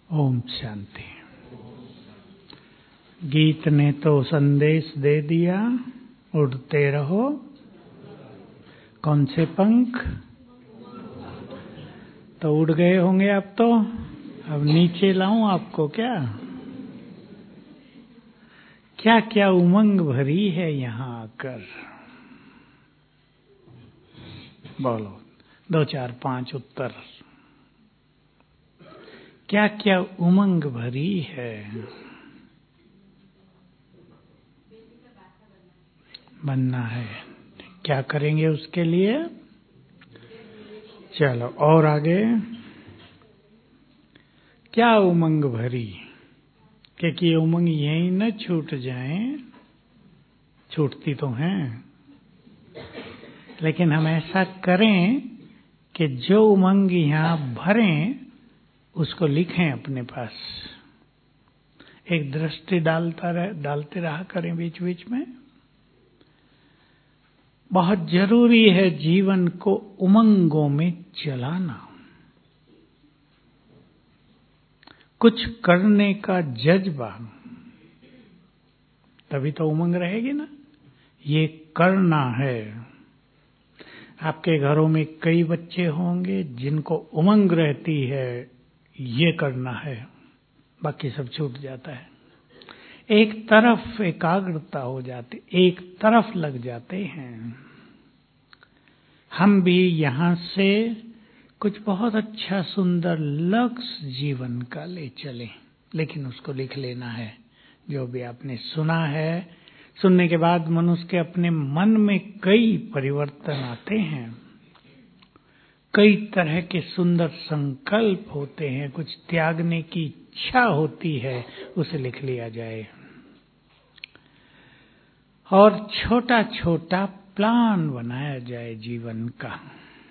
ओम शांति। गीत ने तो संदेश दे दिया, उड़ते रहो। कौन से पंख? तो उड़ गए होंगे आप तो। अब नीचे लाऊं आपको क्या? क्या क्या उमंग भरी है यहाँ आकर। बोलो 2 4 5 उत्तर। क्या क्या उमंग भरी है। बनना है। क्या करेंगे उसके लिए? चलो और आगे। क्या उमंग भरी, क्योंकि उमंग यही न छूट जाए। छूटती तो हैं, लेकिन हम ऐसा करें कि जो उमंग यहाँ भरें उसको लिखें अपने पास। एक दृष्टि डालते रहा करें बीच बीच में। बहुत जरूरी है जीवन को उमंगों में चलाना। कुछ करने का जज्बा, तभी तो उमंग रहेगी ना। ये करना है। आपके घरों में कई बच्चे होंगे जिनको उमंग रहती है, ये करना है, बाकी सब छूट जाता है। एक तरफ एकाग्रता हो जाती, एक तरफ लग जाते हैं। हम भी यहाँ से कुछ बहुत अच्छा सुंदर लक्ष्य जीवन का ले चलें, लेकिन उसको लिख लेना है। जो भी आपने सुना है, सुनने के बाद मनुष्य के अपने मन में कई परिवर्तन आते हैं, कई तरह के सुंदर संकल्प होते हैं, कुछ त्यागने की इच्छा होती है, उसे लिख लिया जाए। और छोटा छोटा प्लान बनाया जाए जीवन का।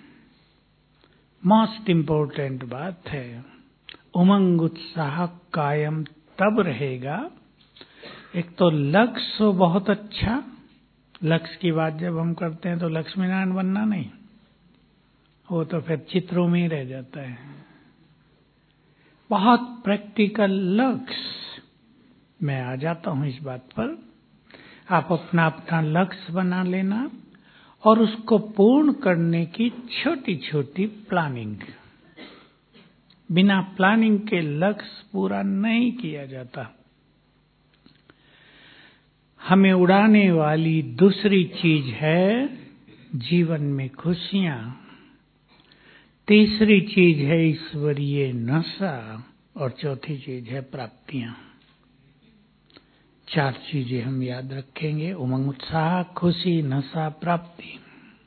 मोस्ट इम्पोर्टेंट बात है, उमंग उत्साह कायम तब रहेगा। एक तो लक्ष्य हो बहुत अच्छा। लक्ष्य की बात जब हम करते हैं तो लक्ष्मी नारायण बनना नहीं, वो तो फिर चित्रों में ही रह जाता है। बहुत प्रैक्टिकल लक्ष्य। मैं आ जाता हूं इस बात पर। आप अपना अपना लक्ष्य बना लेना और उसको पूर्ण करने की छोटी छोटी प्लानिंग। बिना प्लानिंग के लक्ष्य पूरा नहीं किया जाता। हमें उड़ाने वाली दूसरी चीज है जीवन में खुशियां। तीसरी चीज है ईश्वरीय नशा, और चौथी चीज है प्राप्तियां। 4 चीजें हम याद रखेंगे: उमंग, उत्साह, खुशी, नशा, प्राप्ति।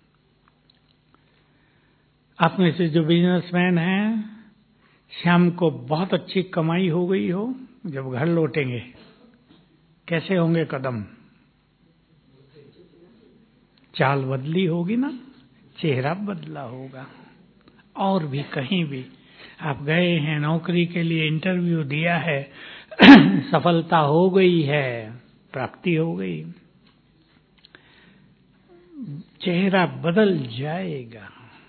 आप में से जो बिजनेसमैन हैं, शाम को बहुत अच्छी कमाई हो गई हो, जब घर लौटेंगे कैसे होंगे कदम? चाल बदली होगी ना, चेहरा बदला होगा। और भी कहीं भी आप गए हैं, नौकरी के लिए इंटरव्यू दिया है, सफलता हो गई है, प्राप्ति हो गई, चेहरा बदल जाएगा।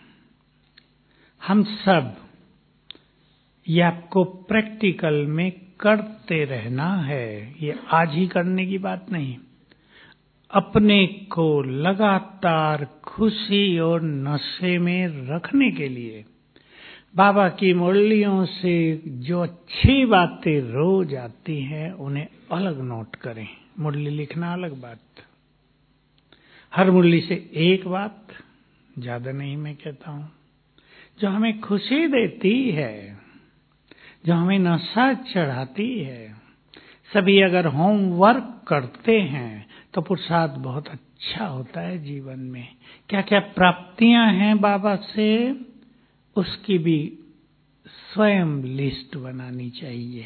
हम सब ये आपको प्रैक्टिकल में करते रहना है। ये आज ही करने की बात नहीं। अपने को लगातार खुशी और नशे में रखने के लिए बाबा की मुरलियों से जो अच्छी बातें रोज आती हैं उन्हें अलग नोट करें। मुरली लिखना अलग बात, हर मुरली से एक बात, ज्यादा नहीं मैं कहता हूं, जो हमें खुशी देती है, जो हमें नशा चढ़ाती है। सभी अगर होमवर्क करते हैं तो पुरुषार्थ बहुत अच्छा होता है जीवन में। क्या क्या प्राप्तियां हैं बाबा से, उसकी भी स्वयं लिस्ट बनानी चाहिए।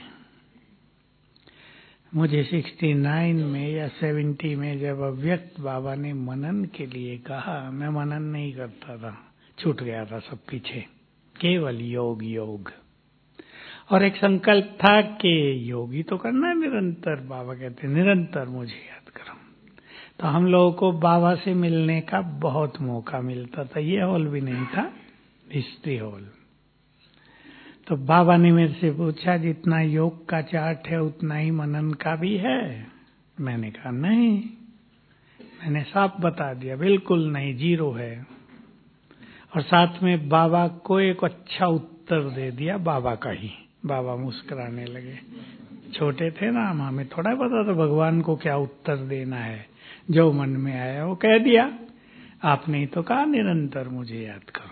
मुझे 69 में या 70 में जब अव्यक्त बाबा ने मनन के लिए कहा, मैं मनन नहीं करता था, छूट गया था सब पीछे, केवल योग योग। और एक संकल्प था कि योगी तो करना है निरंतर। बाबा कहते निरंतर मुझे याद करो। तो हम लोगों को बाबा से मिलने का बहुत मौका मिलता था। ये हॉल भी नहीं था, हिस्ट्री हॉल। तो बाबा ने मेरे से पूछा, जितना योग का चार्ट है उतना ही मनन का भी है? मैंने कहा नहीं। मैंने साफ बता दिया, बिल्कुल नहीं, 0 है। और साथ में बाबा को एक अच्छा उत्तर दे दिया, बाबा का ही। बाबा मुस्कुराने लगे। छोटे थे ना हम, हमें थोड़ा पता था भगवान को क्या उत्तर देना है। जो मन में आया वो कह दिया। आपने ही तो कहा निरंतर मुझे याद करो।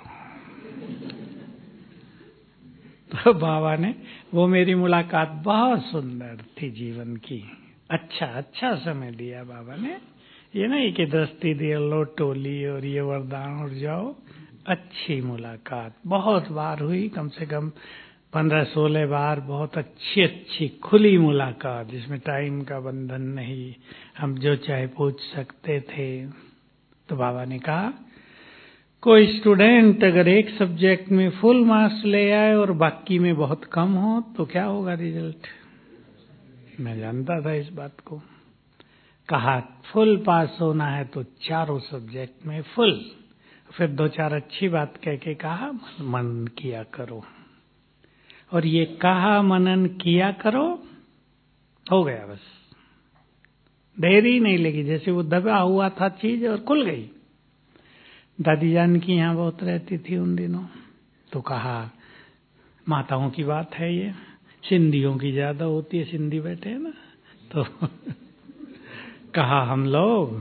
तो बाबा ने, वो मेरी मुलाकात बहुत सुंदर थी जीवन की। अच्छा समय दिया बाबा ने। ये नहीं कि दृष्टि दे लो टोली और ये वरदान उड़ जाओ। अच्छी मुलाकात बहुत बार हुई, कम से कम 15-16 बार। बहुत अच्छी खुली मुलाकात, जिसमें टाइम का बंधन नहीं, हम जो चाहे पूछ सकते थे। तो बाबा ने कहा, कोई स्टूडेंट अगर एक सब्जेक्ट में फुल मार्क्स ले आए और बाकी में बहुत कम हो तो क्या होगा रिजल्ट? मैं जानता था इस बात को। कहा फुल पास होना है तो चारों सब्जेक्ट में फुल। फिर 2-4 अच्छी बात कह के कहा, मनन किया करो। और ये कहा मनन किया करो, हो गया बस। देरी नहीं लगी, जैसे वो दबा हुआ था चीज और खुल गई। दादी जान की यहाँ बहुत रहती थी उन दिनों। तो कहा, माताओं की बात है ये, सिंधियों की ज्यादा होती है, सिंधी बैठे हैं ना। तो कहा, हम लोग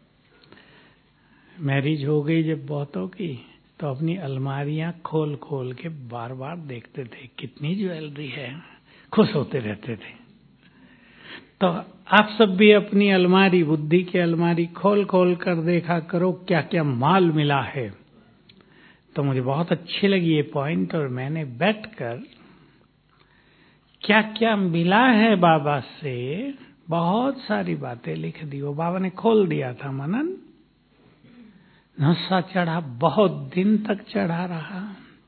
मैरिज हो गई जब बहुतों की, तो अपनी अलमारियां खोल खोल के बार बार देखते थे, कितनी ज्वेलरी है, खुश होते रहते थे। तो आप सब भी अपनी अलमारी, बुद्धि की अलमारी खोल खोल कर देखा करो क्या क्या माल मिला है। तो मुझे बहुत अच्छी लगी ये पॉइंट, और मैंने बैठकर क्या क्या मिला है बाबा से बहुत सारी बातें लिख दी। वो बाबा ने खोल दिया था मनन। नशा चढ़ा, बहुत दिन तक चढ़ा रहा।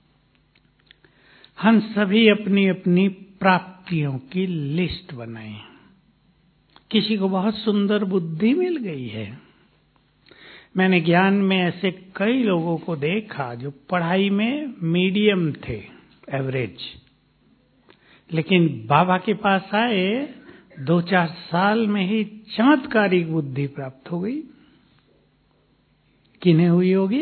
हम सभी अपनी अपनी प्राप्तियों की लिस्ट बनाए। किसी को बहुत सुंदर बुद्धि मिल गई है। मैंने ज्ञान में ऐसे कई लोगों को देखा जो पढ़ाई में मीडियम थे, एवरेज, लेकिन बाबा के पास आए 2-4 साल में ही चमत्कारिक बुद्धि प्राप्त हो गई। किन्हें हुई होगी?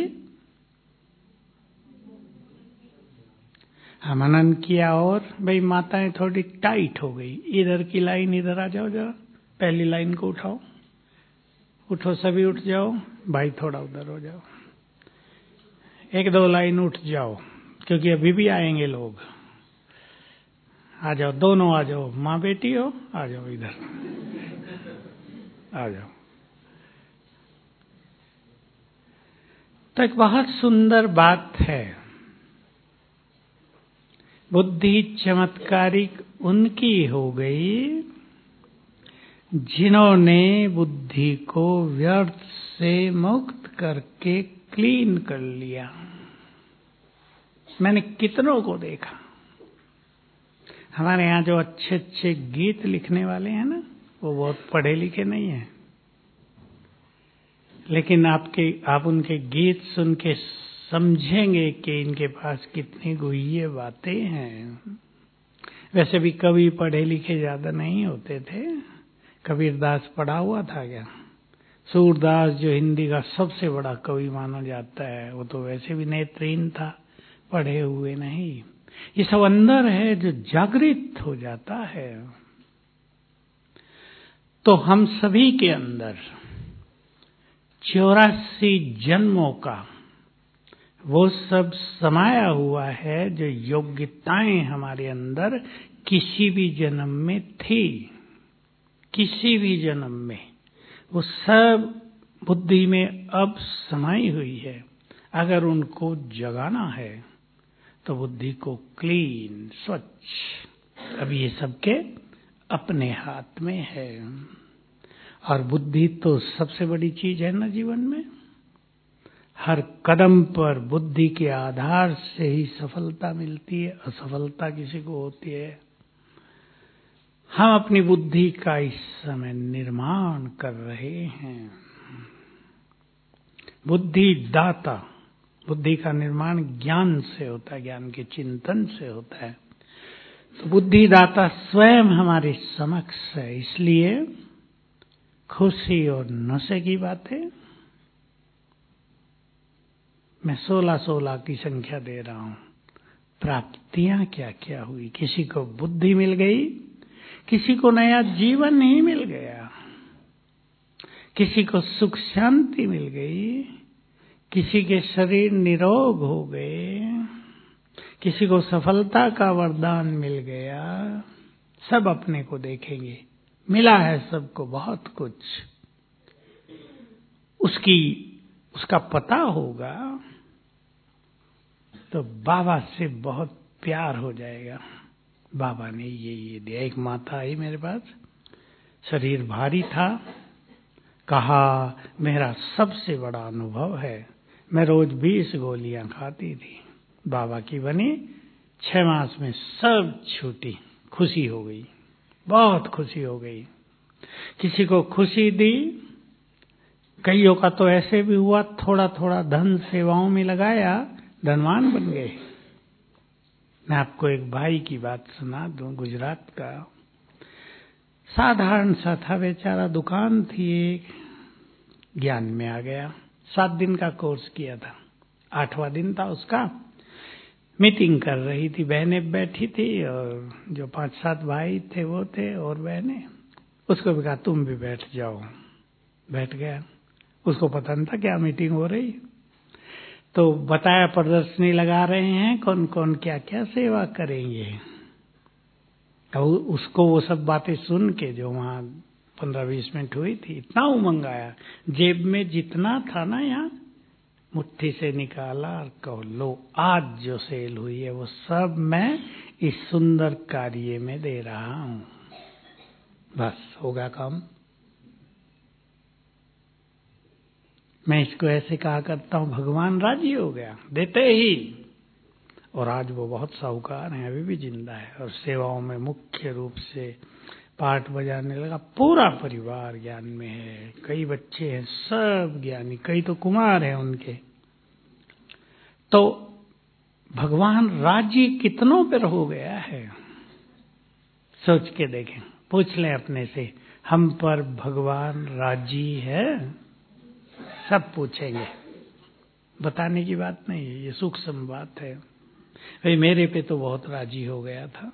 मनन किया। और भाई माताएं थोड़ी टाइट हो गई, इधर की लाइन इधर आ जाओ, जरा पहली लाइन को उठाओ, उठो सभी उठ जाओ, भाई थोड़ा उधर हो जाओ, 1-2 लाइन उठ जाओ, क्योंकि अभी भी आएंगे लोग। आ जाओ, दोनों आ जाओ, माँ बेटी हो, आ जाओ इधर, आ जाओ। तो एक बहुत सुंदर बात है, बुद्धि चमत्कारिक उनकी हो गई जिन्होंने बुद्धि को व्यर्थ से मुक्त करके क्लीन कर लिया। मैंने कितनों को देखा। हमारे यहाँ जो अच्छे अच्छे गीत लिखने वाले हैं ना, वो बहुत पढ़े लिखे नहीं हैं, लेकिन आप उनके गीत सुन के समझेंगे कि इनके पास कितनी गुह्य बातें हैं। वैसे भी कवि पढ़े लिखे ज्यादा नहीं होते थे। कबीरदास पढ़ा हुआ था क्या? सूरदास जो हिंदी का सबसे बड़ा कवि माना जाता है, वो तो वैसे भी नेत्रहीन था, पढ़े हुए नहीं। ये सब अंदर है जो जागृत हो जाता है। तो हम सभी के अंदर 84 जन्मों का वो सब समाया हुआ है, जो योग्यताएं हमारे अंदर किसी भी जन्म में थी, किसी भी जन्म में, वो सब बुद्धि में अब समाई हुई है। अगर उनको जगाना है तो बुद्धि को क्लीन, स्वच्छ, अब ये सबके अपने हाथ में है। और बुद्धि तो सबसे बड़ी चीज है ना जीवन में। हर कदम पर बुद्धि के आधार से ही सफलता मिलती है, असफलता किसी को होती है। हम अपनी बुद्धि का इस समय निर्माण कर रहे हैं। बुद्धि दाता, बुद्धि का निर्माण ज्ञान से होता है, ज्ञान के चिंतन से होता है। तो बुद्धिदाता स्वयं हमारे समक्ष है, इसलिए खुशी और नशे की बातें मैं 16-16 की संख्या दे रहा हूं। प्राप्तियां क्या क्या हुई, किसी को बुद्धि मिल गई, किसी को नया जीवन ही मिल गया, किसी को सुख शांति मिल गई, किसी के शरीर निरोग हो गए, किसी को सफलता का वरदान मिल गया। सब अपने को देखेंगे, मिला है सबको बहुत कुछ, उसका पता होगा तो बाबा से बहुत प्यार हो जाएगा। बाबा ने ये दिया। एक माता आई मेरे पास, शरीर भारी था, कहा मेरा सबसे बड़ा अनुभव है, मैं रोज 20 गोलियां खाती थी, बाबा की बनी, 6 मास में सब छूटी, खुशी हो गई, बहुत खुशी हो गई। किसी को खुशी दी, कईयों का तो ऐसे भी हुआ, थोड़ा थोड़ा धन सेवाओं में लगाया, धनवान बन गए। मैं आपको एक भाई की बात सुना दूं, गुजरात का, साधारण सा था बेचारा, दुकान थी एक, ज्ञान में आ गया। 7 दिन का कोर्स किया था, 8वां दिन था उसका। मीटिंग कर रही थी, बहनें बैठी थी और जो 5-7 भाई थे वो थे और बहनें। उसको भी कहा तुम भी बैठ जाओ, बैठ गया। उसको पता नहीं था क्या मीटिंग हो रही। तो बताया प्रदर्शनी लगा रहे हैं, कौन कौन क्या क्या सेवा करेंगे। और उसको वो सब बातें सुन के जो वहां 15-20 मिनट हुई थी, इतना उमंग आया, जेब में जितना था ना यहाँ मुट्ठी से निकाला और कहो लो आज जो सेल हुई है वो सब मैं इस सुंदर कार्य में दे रहा हूं, बस होगा काम। मैं इसको ऐसे कहा करता हूं, भगवान राजी हो गया देते ही। और आज वो बहुत साहूकार हैं, अभी भी जिंदा है और सेवाओं में मुख्य रूप से पाठ बजाने लगा। पूरा परिवार ज्ञान में है, कई बच्चे हैं सब ज्ञानी, कई तो कुमार हैं उनके। तो भगवान राजी कितनों पर हो गया है, सोच के देखें, पूछ लें अपने से, हम पर भगवान राजी है? सब पूछेंगे, बताने की बात नहीं है, ये सूक्ष्म बात है। भाई मेरे पे तो बहुत राजी हो गया था,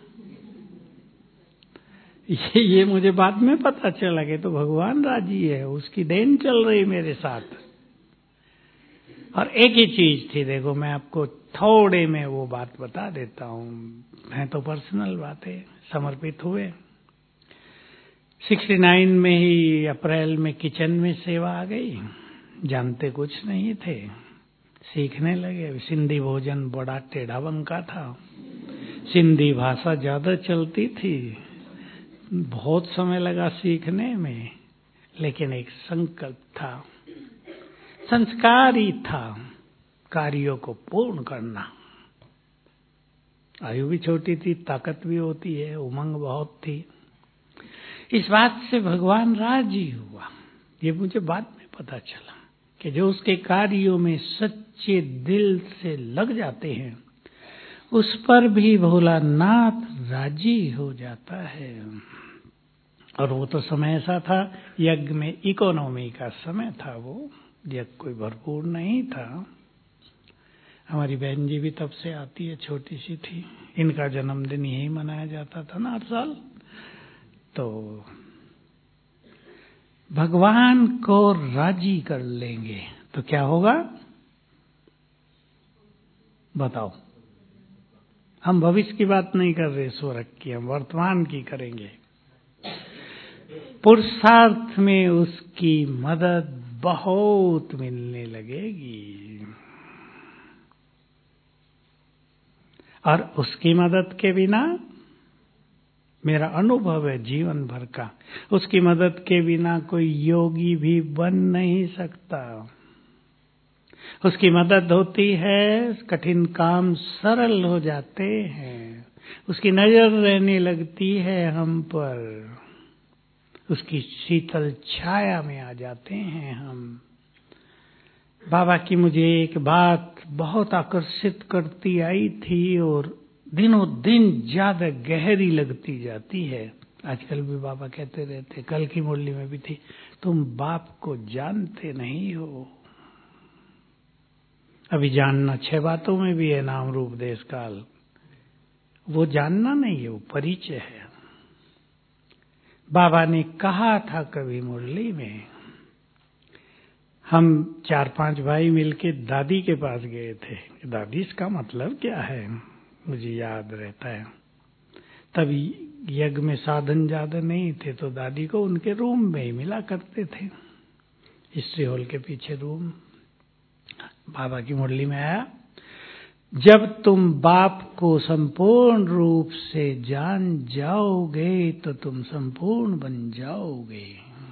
ये मुझे बाद में पता चला कि तो भगवान राजी है, उसकी देन चल रही मेरे साथ। और एक ही चीज थी, देखो मैं आपको थोड़े में वो बात बता देता हूँ, है तो पर्सनल बातें, समर्पित हुए 69 में ही अप्रैल में किचन में सेवा आ गई, जानते कुछ नहीं थे, सीखने लगे। सिंधी भोजन बड़ा टेढ़ा बंका था, सिंधी भाषा ज्यादा चलती थी, बहुत समय लगा सीखने में, लेकिन एक संकल्प था, संस्कार ही था, कार्यों को पूर्ण करना। आयु भी छोटी थी, ताकत भी होती है, उमंग बहुत थी। इस बात से भगवान राजी हुआ। ये मुझे बाद में पता चला कि जो उसके कार्यों में सच्चे दिल से लग जाते हैं उस पर भी भोलानाथ राजी हो जाता है। और वो तो समय ऐसा था, यज्ञ में इकोनॉमी का समय था, वो यज्ञ कोई भरपूर नहीं था। हमारी बहन जी भी तब से आती है, छोटी सी थी, इनका जन्मदिन यही मनाया जाता था ना हर साल। तो भगवान को राजी कर लेंगे तो क्या होगा बताओ। हम भविष्य की बात नहीं कर रहे, स्वर्ग की, हम वर्तमान की करेंगे। पुरुषार्थ में उसकी मदद बहुत मिलने लगेगी, और उसकी मदद के बिना, मेरा अनुभव है जीवन भर का, उसकी मदद के बिना कोई योगी भी बन नहीं सकता। उसकी मदद होती है, कठिन काम सरल हो जाते हैं, उसकी नजर रहने लगती है हम पर, उसकी शीतल छाया में आ जाते हैं हम। बाबा की मुझे एक बात बहुत आकर्षित करती आई थी और दिनों दिन ज्यादा गहरी लगती जाती है। आजकल भी बाबा कहते रहते, कल की मुरली में भी थी, तुम बाप को जानते नहीं हो। अभी जानना 6 बातों में भी है, नाम रूप देश काल। वो जानना नहीं है, वो परिचय है। बाबा ने कहा था कभी मुरली में, हम 4-5 भाई मिलके दादी के पास गए थे। दादी इसका मतलब क्या है, मुझे याद रहता है। तभी यज्ञ में साधन ज्यादा नहीं थे, तो दादी को उनके रूम में ही मिला करते थे, हिस्ट्री हॉल के पीछे रूम। बाबा की मुरली में आया, जब तुम बाप को संपूर्ण रूप से जान जाओगे तो तुम संपूर्ण बन जाओगे।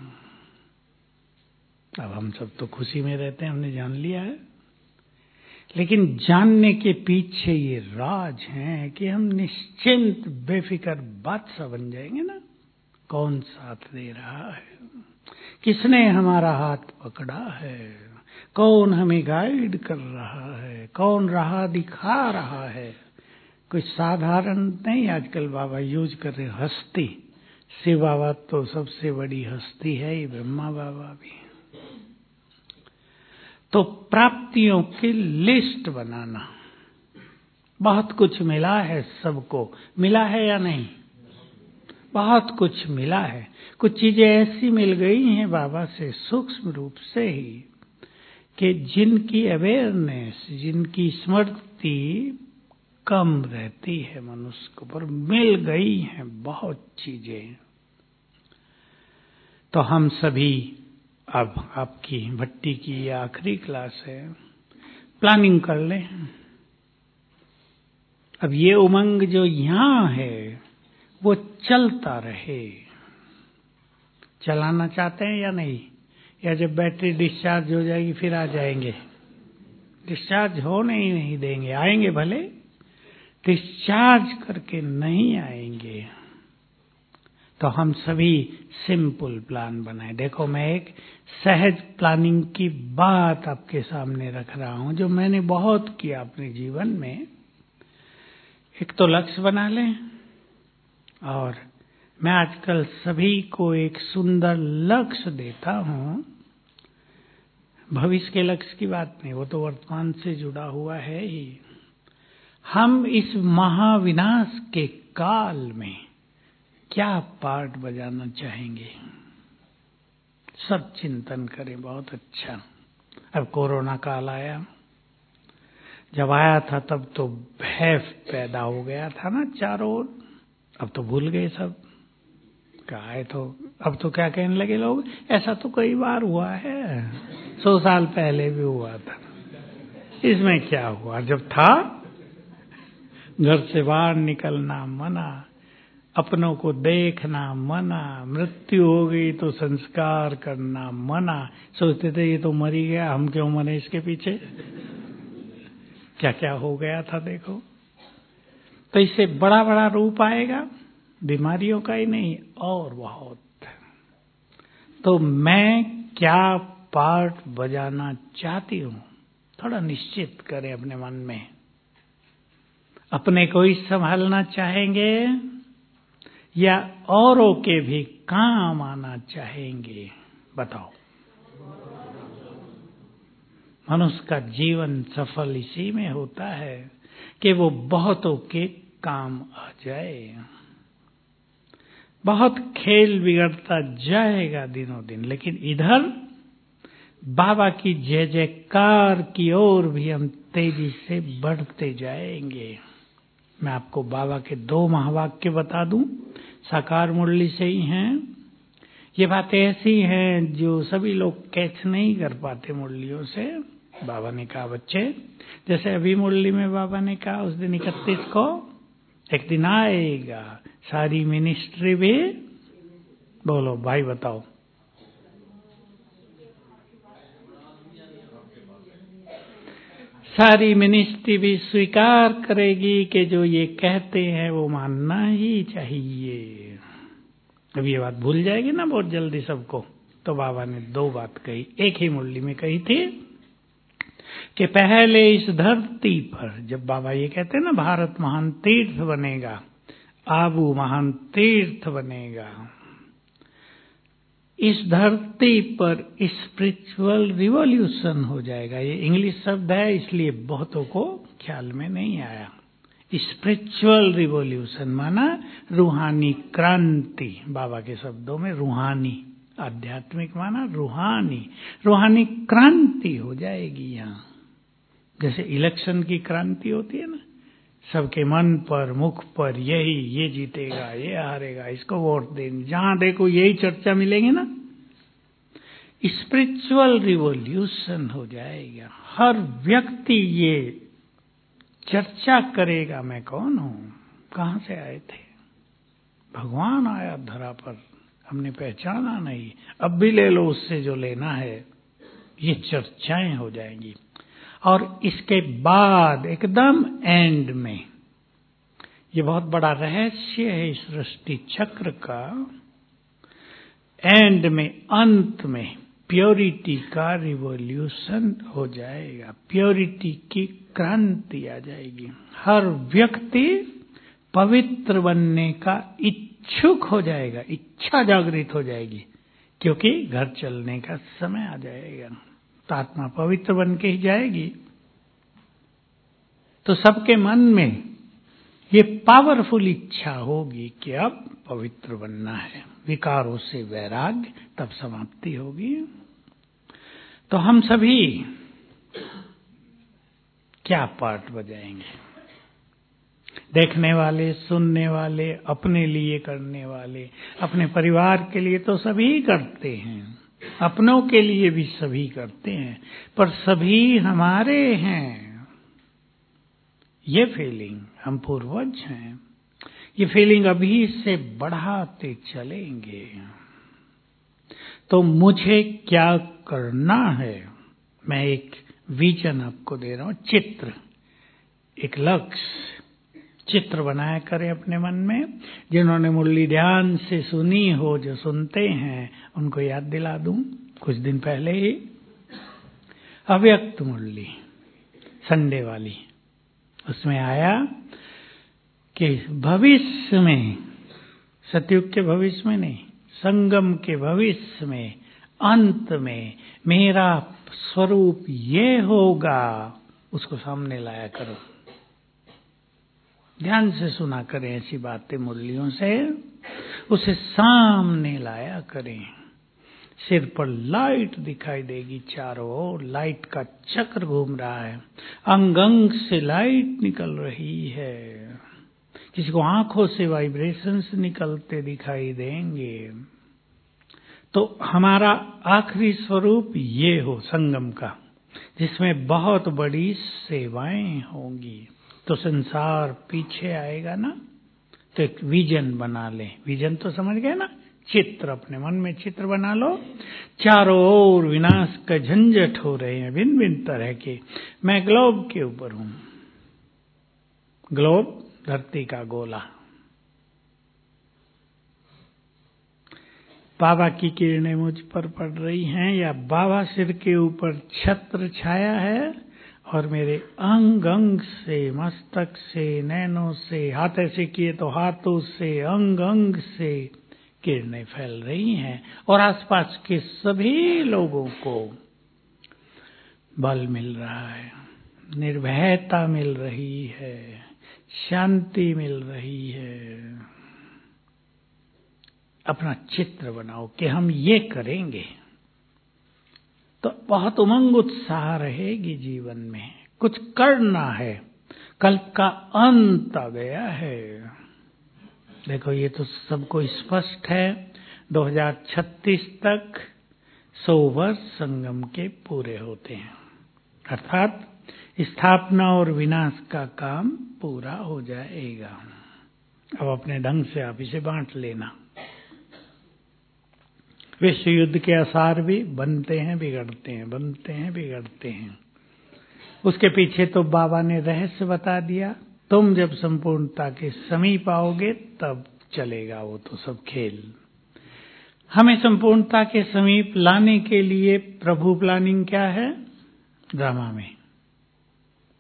अब हम सब तो खुशी में रहते हैं, हमने जान लिया है, लेकिन जानने के पीछे ये राज है कि हम निश्चिंत बेफिक्र बादशाह बन जाएंगे ना। कौन साथ दे रहा है, किसने हमारा हाथ पकड़ा है, कौन हमें गाइड कर रहा है, कौन राह दिखा रहा है। कोई साधारण नहीं आजकल बाबा यूज कर रहे, हस्ती। शिव बाबा तो सबसे बड़ी हस्ती है, ये ब्रह्मा बाबा भी। तो प्राप्तियों की लिस्ट बनाना, बहुत कुछ मिला है, सबको मिला है या नहीं, बहुत कुछ मिला है। कुछ चीजें ऐसी मिल गई हैं बाबा से सूक्ष्म रूप से ही कि जिनकी अवेयरनेस, जिनकी स्मृति कम रहती है मनुष्य को, पर मिल गई हैं बहुत चीजें। तो हम सभी, अब आपकी भट्टी की आखिरी क्लास है, प्लानिंग कर लें। अब ये उमंग जो यहां है वो चलता रहे। चलाना चाहते हैं या नहीं, या जब बैटरी डिस्चार्ज हो जाएगी फिर आ जाएंगे? डिस्चार्ज होने ही नहीं देंगे, आएंगे भले, डिस्चार्ज करके नहीं आएंगे। तो हम सभी सिंपल प्लान बनाए। देखो, मैं एक सहज प्लानिंग की बात आपके सामने रख रहा हूं, जो मैंने बहुत किया अपने जीवन में। एक तो लक्ष्य बना लें, और मैं आजकल सभी को एक सुंदर लक्ष्य देता हूं। भविष्य के लक्ष्य की बात नहीं, वो तो वर्तमान से जुड़ा हुआ है ही। हम इस महाविनाश के काल में क्या पार्ट बजाना चाहेंगे, सब चिंतन करें। बहुत अच्छा। अब कोरोना काल आया, जब आया था तब तो भय पैदा हो गया था ना चारों ओर। अब तो भूल गए सब, क्या है। तो अब तो क्या कहने लगे लोग, ऐसा तो कई बार हुआ है, 100 साल पहले भी हुआ था, इसमें क्या हुआ। जब था घर से बाहर निकलना मना, अपनों को देखना मना, मृत्यु हो गई तो संस्कार करना मना। सोचते थे ये तो मर ही गया, हम क्यों मरे इसके पीछे। क्या क्या हो गया था देखो। तो इससे बड़ा बड़ा रूप आएगा, बीमारियों का ही नहीं और बहुत। तो मैं क्या पार्ट बजाना चाहती हूं, थोड़ा निश्चित करें अपने मन में। अपने को ही संभालना चाहेंगे या औरों के भी काम आना चाहेंगे, बताओ। मनुष्य का जीवन सफल इसी में होता है कि वो बहुतों के काम आ जाए। बहुत खेल बिगड़ता जाएगा दिनों दिन, लेकिन इधर बाबा की जय जयकार की ओर भी हम तेजी से बढ़ते जाएंगे। मैं आपको बाबा के 2 महावाक्य बता दूं, साकार मुरली से ही हैं। ये बातें ऐसी हैं जो सभी लोग कैच नहीं कर पाते मुरलियों से। बाबा ने कहा बच्चे, जैसे अभी मुरली में बाबा ने कहा उस दिन 31 को, एक दिन आएगा सारी मिनिस्ट्री भी, बोलो भाई बताओ, सारी मिनिस्ट्री भी स्वीकार करेगी कि जो ये कहते हैं वो मानना ही चाहिए। अब ये बात भूल जाएगी ना बहुत जल्दी सबको। तो बाबा ने 2 बात कही, एक ही मुरली में कही थी। कि पहले इस धरती पर, जब बाबा ये कहते हैं ना भारत महान तीर्थ बनेगा, आबू महान तीर्थ बनेगा, इस धरती पर स्पिरिचुअल रिवॉल्यूशन हो जाएगा। ये इंग्लिश शब्द है इसलिए बहुतों को ख्याल में नहीं आया। स्पिरिचुअल रिवॉल्यूशन माना रूहानी क्रांति, बाबा के शब्दों में रूहानी, आध्यात्मिक माना रूहानी, रूहानी क्रांति हो जाएगी यहाँ। जैसे इलेक्शन की क्रांति होती है ना, सबके मन पर मुख पर यही, ये जीतेगा, ये हारेगा, इसको वोट देंगे, जहां देखो यही चर्चा मिलेंगे ना। स्पिरिचुअल रिवॉल्यूशन हो जाएगा। हर व्यक्ति ये चर्चा करेगा, मैं कौन हूं, कहां से आए थे, भगवान आया धरा पर, हमने पहचाना नहीं, अब भी ले लो उससे जो लेना है। ये चर्चाएं हो जाएंगी। और इसके बाद एकदम एंड में, ये बहुत बड़ा रहस्य है इस सृष्टि चक्र का, एंड में, अंत में प्योरिटी का रिवॉल्यूशन हो जाएगा, प्योरिटी की क्रांति आ जाएगी। हर व्यक्ति पवित्र बनने का इच्छुक हो जाएगा, इच्छा जागृत हो जाएगी, क्योंकि घर चलने का समय आ जाएगा। तो आत्मा पवित्र बन के ही जाएगी। तो सबके मन में ये पावरफुल इच्छा होगी कि अब पवित्र बनना है, विकारों से वैराग्य, तब समाप्ति होगी। तो हम सभी क्या पार्ट बजाएंगे? देखने वाले, सुनने वाले, अपने लिए करने वाले, अपने परिवार के लिए तो सभी करते हैं, अपनों के लिए भी सभी करते हैं, पर सभी हमारे हैं। ये फीलिंग, हम पूर्वज हैं, ये फीलिंग अभी से बढ़ाते चलेंगे। तो मुझे क्या करना है? मैं एक विजन आपको दे रहा हूं, चित्र, एक लक्ष्य, चित्र बनाया करें अपने मन में। जिन्होंने मुरली ध्यान से सुनी हो, जो सुनते हैं, उनको याद दिला दूं, कुछ दिन पहले ही अव्यक्त मुरली संडे वाली, उसमें आया कि भविष्य में, सतयुग के भविष्य में नहीं, संगम के भविष्य में, अंत में मेरा स्वरूप ये होगा, उसको सामने लाया करो। ध्यान से सुना करें ऐसी बातें मुरलियों से, उसे सामने लाया करें। सिर पर लाइट दिखाई देगी, चारों ओर लाइट का चक्र घूम रहा है, अंग अंग से लाइट निकल रही है, किसी को आंखों से वाइब्रेशंस निकलते दिखाई देंगे। तो हमारा आखिरी स्वरूप ये हो संगम का, जिसमें बहुत बड़ी सेवाएं होंगी। तो संसार पीछे आएगा ना। तो एक विजन बना ले, विजन तो समझ गए ना, चित्र, अपने मन में चित्र बना लो। चारों ओर विनाश का झंझट हो रहे हैं, भिन्न भिन्न तरह के। मैं ग्लोब के ऊपर हूं, ग्लोब धरती का गोला, बाबा की किरणें मुझ पर पड़ रही हैं, या बाबा सिर के ऊपर छत्र छाया है, और मेरे अंग अंग से, मस्तक से, नैनों से, हाथ ऐसे किए तो हाथों से, अंग अंग से किरणें फैल रही हैं, और आसपास के सभी लोगों को बल मिल रहा है, निर्भयता मिल रही है, शांति मिल रही है। अपना चित्र बनाओ कि हम ये करेंगे, तो बहुत उमंग उत्साह रहेगी जीवन में। कुछ करना है, कल्प का अंत आ गया है। देखो ये तो सबको स्पष्ट है, 2036 तक 100 वर्ष संगम के पूरे होते हैं, अर्थात स्थापना और विनाश का काम पूरा हो जाएगा। अब अपने ढंग से आप इसे बांट लेना। विश्व युद्ध के आसार भी बनते हैं, बिगड़ते हैं, बनते हैं, बिगड़ते हैं। उसके पीछे तो बाबा ने रहस्य बता दिया। तुम जब संपूर्णता के समीप आओगे तब चलेगा वो तो सब खेल। हमें संपूर्णता के समीप लाने के लिए प्रभु प्लानिंग क्या है? ड्रामा में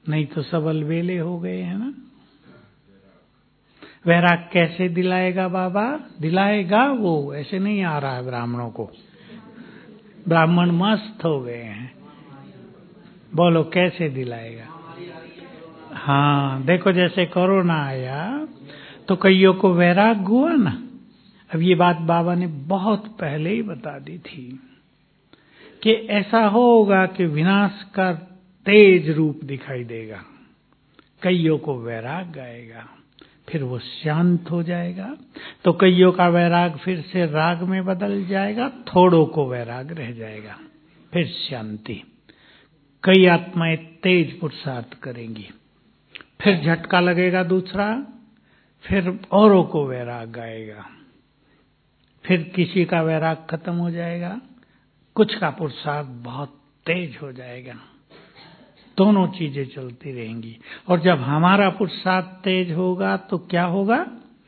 नहीं तो सब अलबेले हो गए हैं ना। वैराग कैसे दिलाएगा बाबा? दिलाएगा वो, ऐसे नहीं आ रहा है ब्राह्मणों को। ब्राह्मण मस्त हो गए हैं। बोलो कैसे दिलाएगा? हाँ देखो, जैसे कोरोना आया तो कईयों को वैराग हुआ ना। अब ये बात बाबा ने बहुत पहले ही बता दी थी कि ऐसा होगा कि विनाश का तेज रूप दिखाई देगा। कईयों को वैराग आएगा, फिर वो शांत हो जाएगा। तो कईयों का वैराग फिर से राग में बदल जाएगा, थोड़ों को वैराग रह जाएगा, फिर शांति। कई आत्माएं तेज पुरुषार्थ करेंगी, फिर झटका लगेगा दूसरा, फिर औरों को वैराग आएगा, फिर किसी का वैराग खत्म हो जाएगा, कुछ का पुरुषार्थ बहुत तेज हो जाएगा। दोनों चीजें चलती रहेंगी। और जब हमारा पुरुषार्थ तेज होगा तो क्या होगा?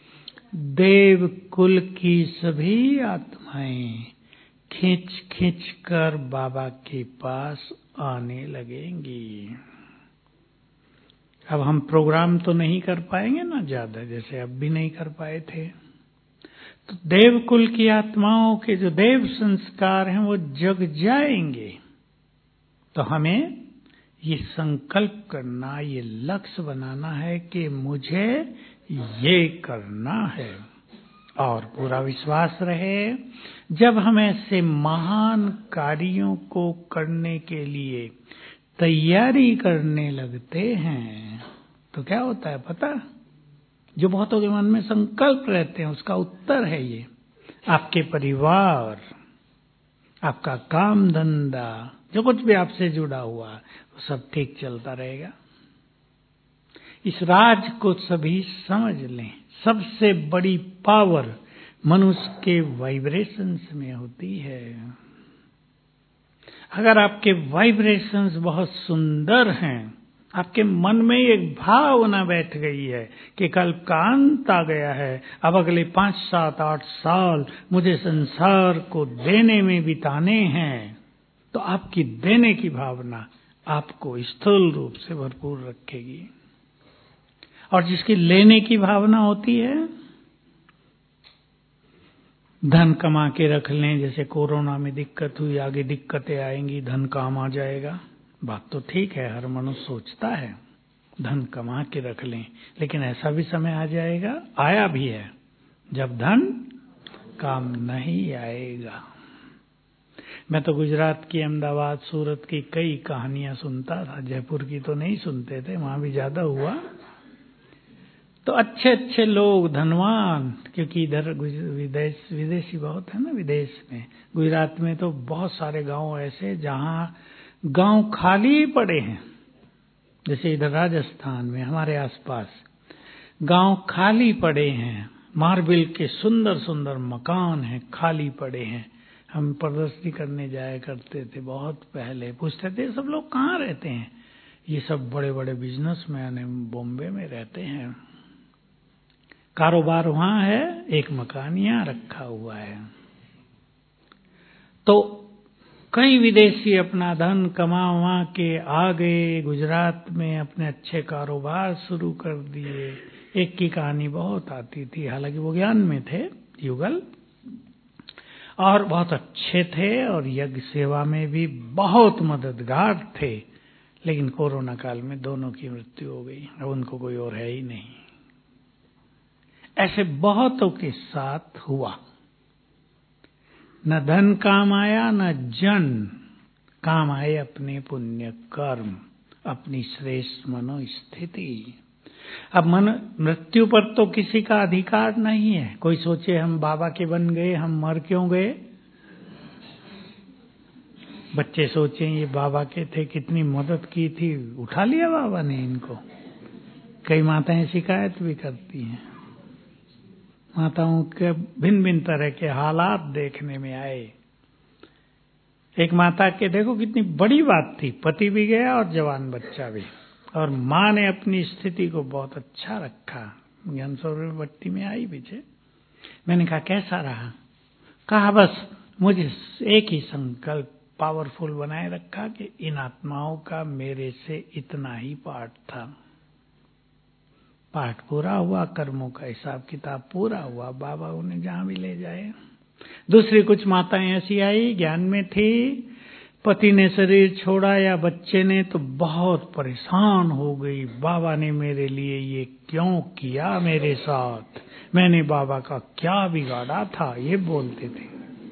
देव कुल की सभी आत्माएं खींच खींच कर बाबा के पास आने लगेंगी। अब हम प्रोग्राम तो नहीं कर पाएंगे ना ज्यादा, जैसे अब भी नहीं कर पाए थे। तो देव कुल की आत्माओं के जो देव संस्कार हैं वो जग जाएंगे। तो हमें ये संकल्प करना, ये लक्ष्य बनाना है कि मुझे ये करना है। और पूरा विश्वास रहे, जब हम ऐसे महान कार्यों को करने के लिए तैयारी करने लगते हैं तो क्या होता है पता? जो बहुतों के मन में संकल्प रहते हैं उसका उत्तर है ये। आपके परिवार, आपका काम धंधा, जो कुछ भी आपसे जुड़ा हुआ वो सब ठीक चलता रहेगा। इस राज को सभी समझ लें। सबसे बड़ी पावर मनुष्य के वाइब्रेशंस में होती है। अगर आपके वाइब्रेशंस बहुत सुंदर हैं, आपके मन में एक भावना बैठ गई है कि कल का अंत आ गया है, अब अगले 5, 7, 8 साल मुझे संसार को देने में बिताने हैं, तो आपकी देने की भावना आपको स्थूल रूप से भरपूर रखेगी। और जिसकी लेने की भावना होती है, धन कमा के रख लें, जैसे कोरोना में दिक्कत हुई, आगे दिक्कतें आएंगी, धन काम आ जाएगा। बात तो ठीक है, हर मनुष्य सोचता है धन कमा के रख लें, लेकिन ऐसा भी समय आ जाएगा, आया भी है, जब धन काम नहीं आएगा। मैं तो गुजरात की, अहमदाबाद, सूरत की कई कहानियां सुनता था, जयपुर की तो नहीं सुनते थे, वहां भी ज्यादा हुआ। तो अच्छे अच्छे लोग, धनवान, क्योंकि इधर विदेशी बहुत है ना, विदेश में। गुजरात में तो बहुत सारे गांव ऐसे जहां गांव खाली पड़े हैं, जैसे इधर राजस्थान में हमारे आसपास गांव खाली पड़े हैं, मार्बल के सुंदर सुंदर मकान हैं, खाली पड़े हैं। हम प्रदर्शनी करने जाया करते थे बहुत पहले, पूछते थे सब लोग कहाँ रहते हैं? ये सब बड़े बड़े बिजनेसमैन बॉम्बे में रहते हैं, कारोबार वहां है, एक मकान यहाँ रखा हुआ है। तो कई विदेशी अपना धन कमा के आ गए, गुजरात में अपने अच्छे कारोबार शुरू कर दिए। एक की कहानी बहुत आती थी, हालांकि वो ज्ञान में थे, युगल, और बहुत अच्छे थे और यज्ञ सेवा में भी बहुत मददगार थे। लेकिन कोरोना काल में दोनों की मृत्यु हो गई, अब उनको कोई और है ही नहीं। ऐसे बहुतों के साथ हुआ। न धन काम आया, न जन काम आए, अपने पुण्य कर्म, अपनी श्रेष्ठ मनोस्थिति। अब मृत्यु पर तो किसी का अधिकार नहीं है। कोई सोचे हम बाबा के बन गए, हम मर क्यों गए? बच्चे सोचे ये बाबा के थे, कितनी मदद की थी, उठा लिया बाबा ने इनको। कई माताएं शिकायत भी करती हैं, माताओं के भिन्न भिन्न तरह के हालात देखने में आए। एक माता के देखो कितनी बड़ी बात थी, पति भी गया और जवान बच्चा भी, और माँ ने अपनी स्थिति को बहुत अच्छा रखा। ज्ञान सरोवर बट्टी में आई पीछे। मैंने कहा कैसा रहा? कहा बस मुझे एक ही संकल्प, पावरफुल बनाए रखा कि इन आत्माओं का मेरे से इतना ही पाठ था। पाठ पूरा हुआ, कर्मों का हिसाब किताब पूरा हुआ, बाबा उन्हें जहां भी ले जाए। दूसरी कुछ माताएं ऐसी आई, ज्ञान में थी, पति ने शरीर छोड़ा या बच्चे ने, तो बहुत परेशान हो गई। बाबा ने मेरे लिए ये क्यों किया, मेरे साथ मैंने बाबा का क्या बिगाड़ा था, ये बोलते थे।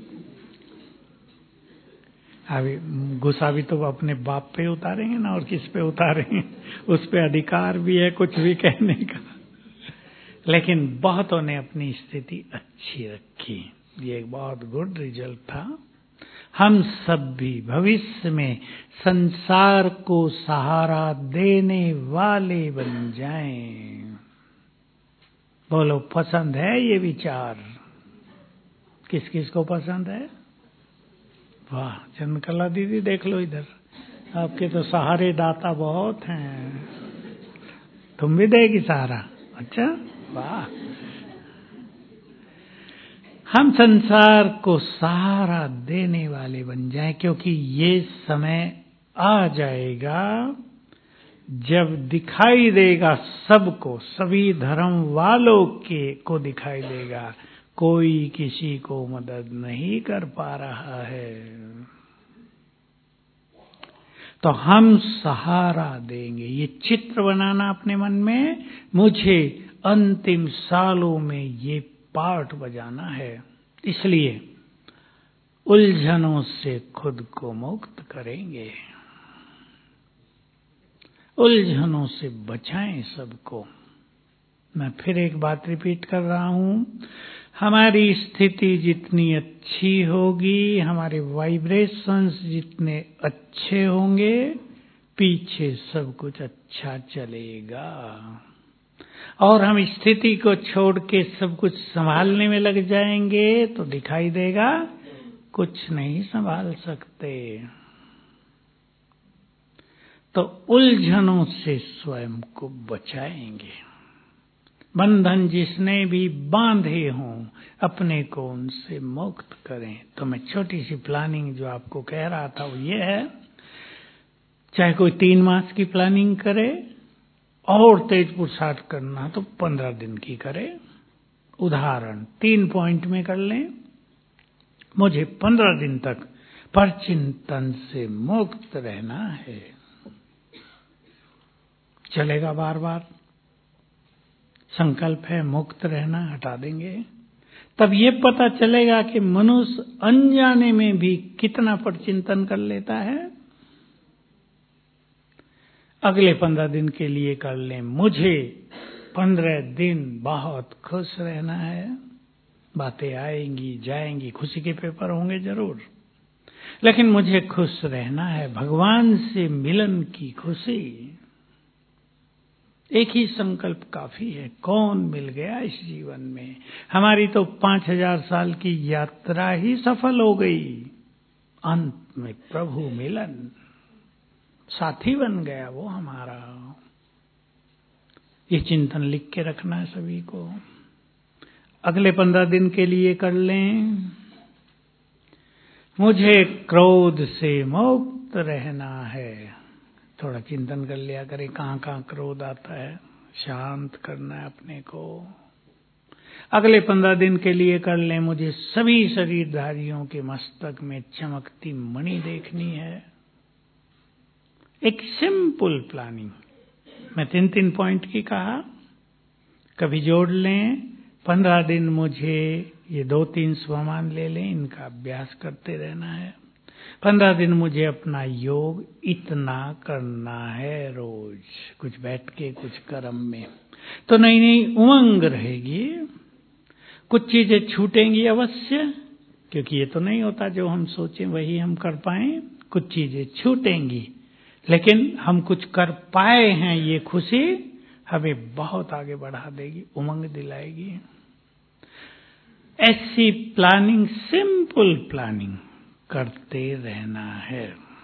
अभी गुस्सा भी तो अपने बाप पे उतारेंगे ना, और किस पे उतारेंगे, उस पे अधिकार भी है कुछ भी कहने का। लेकिन बहुतों ने अपनी स्थिति अच्छी रखी, ये एक बहुत गुड रिजल्ट था। हम सब भी भविष्य में संसार को सहारा देने वाले बन जाएं। बोलो, पसंद है ये विचार? किस किस को पसंद है? वाह, चंद्रकला दीदी देख लो इधर, आपके तो सहारे दाता बहुत हैं। तुम भी देगी सहारा? अच्छा, वाह। हम संसार को सहारा देने वाले बन जाएं, क्योंकि ये समय आ जाएगा जब दिखाई देगा सबको, सभी धर्म वालों को दिखाई देगा कोई किसी को मदद नहीं कर पा रहा है। तो हम सहारा देंगे। ये चित्र बनाना अपने मन में, मुझे अंतिम सालों में ये पार्ट बजाना है। इसलिए उलझनों से खुद को मुक्त करेंगे, उलझनों से बचाएं सबको। मैं फिर एक बात रिपीट कर रहा हूं, हमारी स्थिति जितनी अच्छी होगी, हमारे वाइब्रेशंस जितने अच्छे होंगे, पीछे सब कुछ अच्छा चलेगा। और हम स्थिति को छोड़ के सब कुछ संभालने में लग जाएंगे तो दिखाई देगा कुछ नहीं संभाल सकते। तो उलझनों से स्वयं को बचाएंगे। बंधन जिसने भी बांधे हों, अपने को उनसे मुक्त करें। तो मैं छोटी सी प्लानिंग जो आपको कह रहा था वो ये है, चाहे कोई 3 मास की प्लानिंग करे और तेज पुरुषार्थ करना तो 15 दिन की करे। उदाहरण 3 पॉइंट में कर लें, मुझे 15 दिन तक परचिंतन से मुक्त रहना है। चलेगा बार बार, संकल्प है मुक्त रहना, हटा देंगे। तब ये पता चलेगा कि मनुष्य अनजाने में भी कितना परचिंतन कर लेता है। अगले 15 दिन के लिए कर लें, मुझे 15 दिन बहुत खुश रहना है। बातें आएंगी जाएंगी, खुशी के पेपर होंगे जरूर, लेकिन मुझे खुश रहना है, भगवान से मिलन की खुशी। एक ही संकल्प काफी है। कौन मिल गया इस जीवन में? हमारी तो 5000 साल की यात्रा ही सफल हो गई। अंत में प्रभु मिलन, साथी बन गया वो हमारा। ये चिंतन लिख के रखना है सभी को। अगले 15 दिन के लिए कर लें, मुझे क्रोध से मुक्त रहना है। थोड़ा चिंतन कर लिया करें, कहाँ कहाँ क्रोध आता है, शांत करना है अपने को। अगले 15 दिन के लिए कर लें, मुझे सभी शरीरधारियों के मस्तक में चमकती मणि देखनी है। एक सिंपल प्लानिंग, मैं 3 पॉइंट की कहा, कभी जोड़ लें। 15 दिन मुझे ये 2-3 स्वमान ले लें, इनका अभ्यास करते रहना है। 15 दिन मुझे अपना योग इतना करना है रोज, कुछ बैठ के कुछ कर्म में, तो नई नई उमंग रहेगी। कुछ चीजें छूटेंगी अवश्य, क्योंकि ये तो नहीं होता जो हम सोचें वही हम कर पाएं। कुछ चीजें छूटेंगी, लेकिन हम कुछ कर पाए हैं, ये खुशी हमें बहुत आगे बढ़ा देगी, उमंग दिलाएगी। ऐसी प्लानिंग, सिंपल प्लानिंग करते रहना है।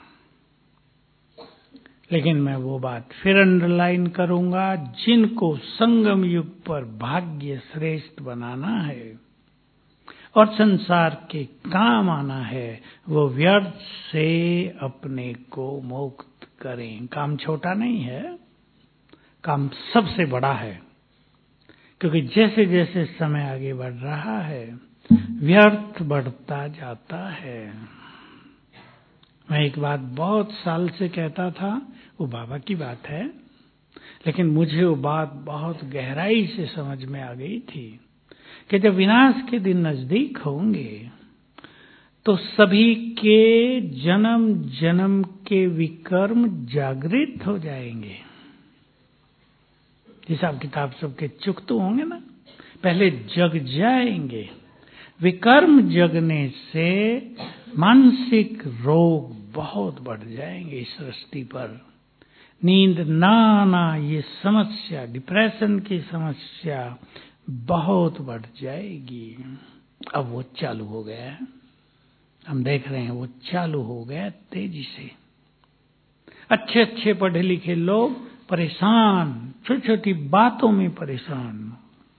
लेकिन मैं वो बात फिर अंडरलाइन करूंगा, जिनको संगम युग पर भाग्य श्रेष्ठ बनाना है और संसार के काम आना है, वो व्यर्थ से अपने को मुक्त करें। काम छोटा नहीं है, काम सबसे बड़ा है, क्योंकि जैसे जैसे समय आगे बढ़ रहा है व्यर्थ बढ़ता जाता है। मैं एक बात बहुत साल से कहता था, वो बाबा की बात है, लेकिन मुझे वो बात बहुत गहराई से समझ में आ गई थी कि जब विनाश के दिन नजदीक होंगे तो सभी के जन्म जन्म के विकर्म जागृत हो जाएंगे। हिसाब किताब सबके चुकते होंगे ना, पहले जग जाएंगे। विकर्म जगने से मानसिक रोग बहुत बढ़ जाएंगे इस सृष्टि पर। नींद ना आना, ये समस्या, डिप्रेशन की समस्या बहुत बढ़ जाएगी। अब वो चालू हो गया है, हम देख रहे हैं वो चालू हो गया तेजी से। अच्छे अच्छे पढ़े लिखे लोग परेशान, छोटी छोटी बातों में परेशान।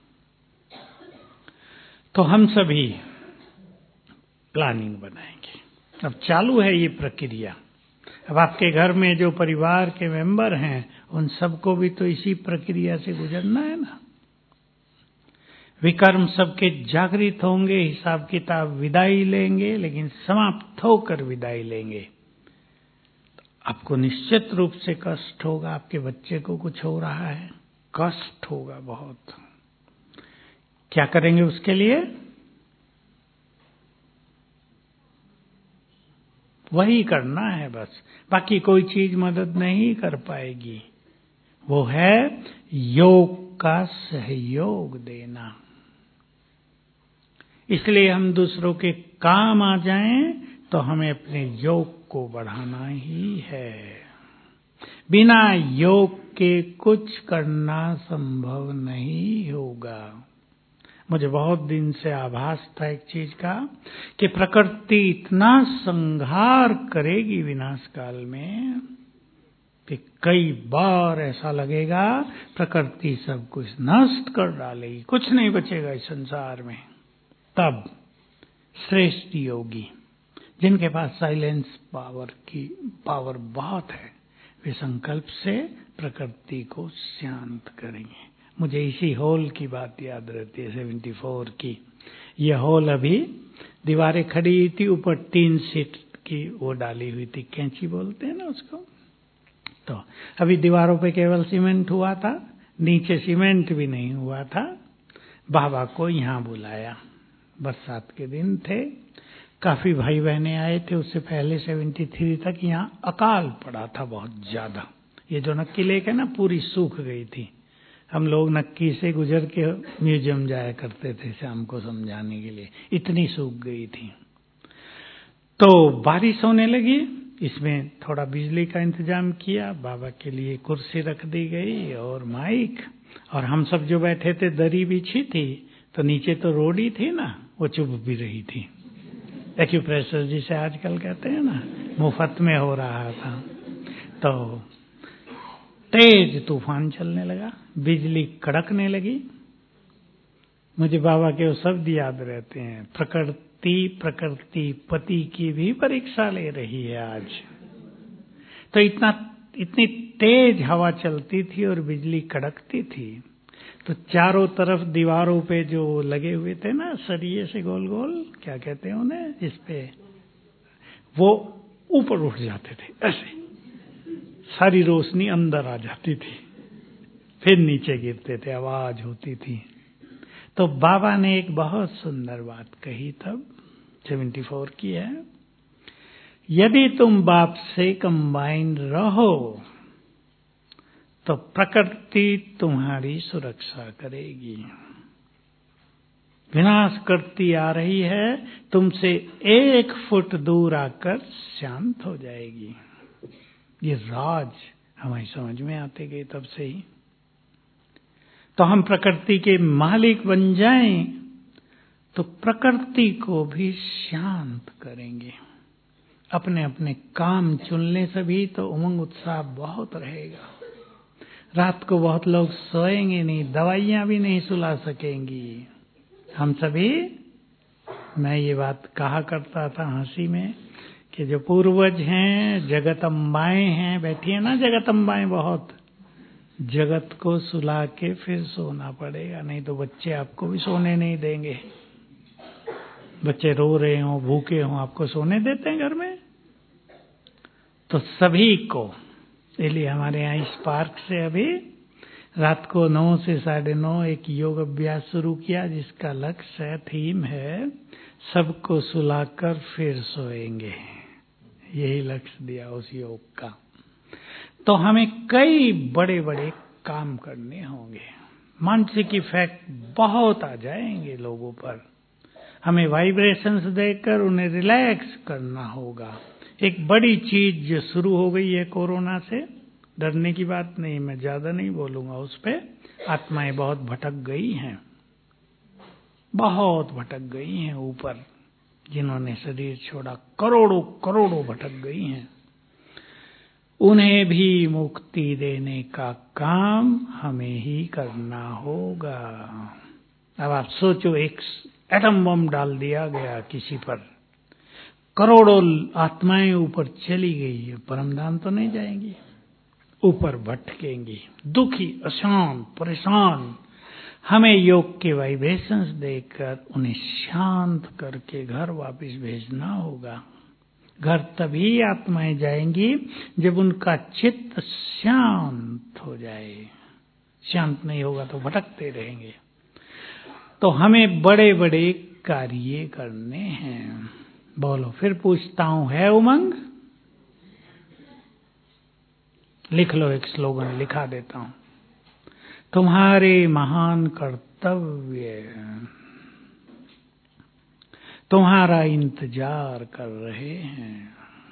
तो हम सभी प्लानिंग बनाएंगे। अब चालू है ये प्रक्रिया। अब आपके घर में जो परिवार के मेंबर हैं उन सबको भी तो इसी प्रक्रिया से गुजरना है ना। विकर्म सबके जागृत होंगे, हिसाब किताब विदाई लेंगे, लेकिन समाप्त होकर विदाई लेंगे। आपको निश्चित रूप से कष्ट होगा, आपके बच्चे को कुछ हो रहा है, कष्ट होगा बहुत। क्या करेंगे उसके लिए? वही करना है बस, बाकी कोई चीज मदद नहीं कर पाएगी। वो है योग का सहयोग देना। इसलिए हम दूसरों के काम आ जाएं तो हमें अपने योग को बढ़ाना ही है। बिना योग के कुछ करना संभव नहीं होगा। मुझे बहुत दिन से आभास था एक चीज का कि प्रकृति इतना संहार करेगी विनाश काल में कि कई बार ऐसा लगेगा प्रकृति सब कुछ नष्ट कर डालेगी, कुछ नहीं बचेगा इस संसार में। तब श्रेष्ठ योगी जिनके पास साइलेंस पावर बहुत है, वे संकल्प से प्रकृति को शांत करेंगे। मुझे इसी हॉल की बात याद रहती है, 74 की। यह हॉल अभी दीवारें खड़ी थी, ऊपर 3 सीट की वो डाली हुई थी, कैंची बोलते हैं ना उसको। तो अभी दीवारों पे केवल सीमेंट हुआ था, नीचे सीमेंट भी नहीं हुआ था। बाबा को यहाँ बुलाया, बरसात के दिन थे, काफी भाई बहने आए थे। उससे पहले 73 तक यहाँ अकाल पड़ा था बहुत ज्यादा। ये जो नक्की लेक है ना, पूरी सूख गई थी। हम लोग नक्की से गुजर के म्यूजियम जाया करते थे शाम को समझाने के लिए, इतनी सूख गई थी। तो बारिश होने लगी, इसमें थोड़ा बिजली का इंतजाम किया, बाबा के लिए कुर्सी रख दी गई और माइक, और हम सब जो बैठे थे दरी बिछी थी, तो नीचे तो रोड थी ना, वो चुभ भी रही थी। एक्यूप्रेशर जिसे आजकल कहते हैं ना, मुफ्त में हो रहा था। तो तेज तूफान चलने लगा, बिजली कड़कने लगी। मुझे बाबा के वो शब्द याद रहते हैं, प्रकृति पति की भी परीक्षा ले रही है आज। तो इतनी तेज हवा चलती थी और बिजली कड़कती थी, तो चारों तरफ दीवारों पे जो लगे हुए थे ना सरिये से गोल गोल, क्या कहते हैं उन्हें, जिसपे वो ऊपर उठ जाते थे, ऐसे सारी रोशनी अंदर आ जाती थी, फिर नीचे गिरते थे, आवाज होती थी। तो बाबा ने एक बहुत सुंदर बात कही तब, 74 की है, यदि तुम बाप से कंबाइन रहो तो प्रकृति तुम्हारी सुरक्षा करेगी। विनाश करती आ रही है, तुमसे 1 फुट दूर आकर शांत हो जाएगी। ये राज हमारी समझ में आते गए तब से ही। तो हम प्रकृति के मालिक बन जाएं तो प्रकृति को भी शांत करेंगे। अपने अपने काम चुनने से भी तो उमंग उत्साह बहुत रहेगा। रात को बहुत लोग सोएंगे नहीं, दवाइयां भी नहीं सुला सकेंगी। हम सभी मैं ये बात कहा करता था हंसी में कि जो पूर्वज हैं, जगतम्बाएं हैं, बैठी है ना जगतम्बाएं बहुत, जगत को सुला के फिर सोना पड़ेगा, नहीं तो बच्चे आपको भी सोने नहीं देंगे। बच्चे रो रहे हो, भूखे हो, आपको सोने देते हैं घर में? तो सभी को, इसलिए हमारे यहाँ इस पार्क से अभी रात को 9 से 9:30 एक योग अभ्यास शुरू किया, जिसका लक्ष्य है, थीम है, सबको सुलाकर फिर सोएंगे। यही लक्ष्य दिया उस योग का। तो हमें कई बड़े बड़े काम करने होंगे, मानसिक इफेक्ट बहुत आ जाएंगे लोगों पर। हमें वाइब्रेशंस देकर उन्हें रिलैक्स करना होगा। एक बड़ी चीज जो शुरू हो गई है कोरोना से, डरने की बात नहीं, मैं ज्यादा नहीं बोलूंगा उस पे। आत्माएं बहुत भटक गई हैं, बहुत भटक गई हैं ऊपर, जिन्होंने शरीर छोड़ा करोड़ों करोड़ों भटक गई हैं। उन्हें भी मुक्ति देने का काम हमें ही करना होगा। अब आप सोचो, एक एटम बम डाल दिया गया किसी पर, करोड़ों आत्माएं ऊपर चली गई है, परमधाम तो नहीं जाएंगी, ऊपर भटकेंगी, दुखी, अशांत, परेशान। हमें योग के वाइब्रेशंस देकर उन्हें शांत करके घर वापस भेजना होगा। घर तभी आत्माएं जाएंगी जब उनका चित्त शांत हो जाए। शांत नहीं होगा तो भटकते रहेंगे। तो हमें बड़े बड़े कार्य करने हैं। बोलो, फिर पूछता हूं, है उमंग? लिख लो, एक स्लोगन लिखा देता हूं, तुम्हारे महान कर्तव्य तुम्हारा इंतजार कर रहे हैं।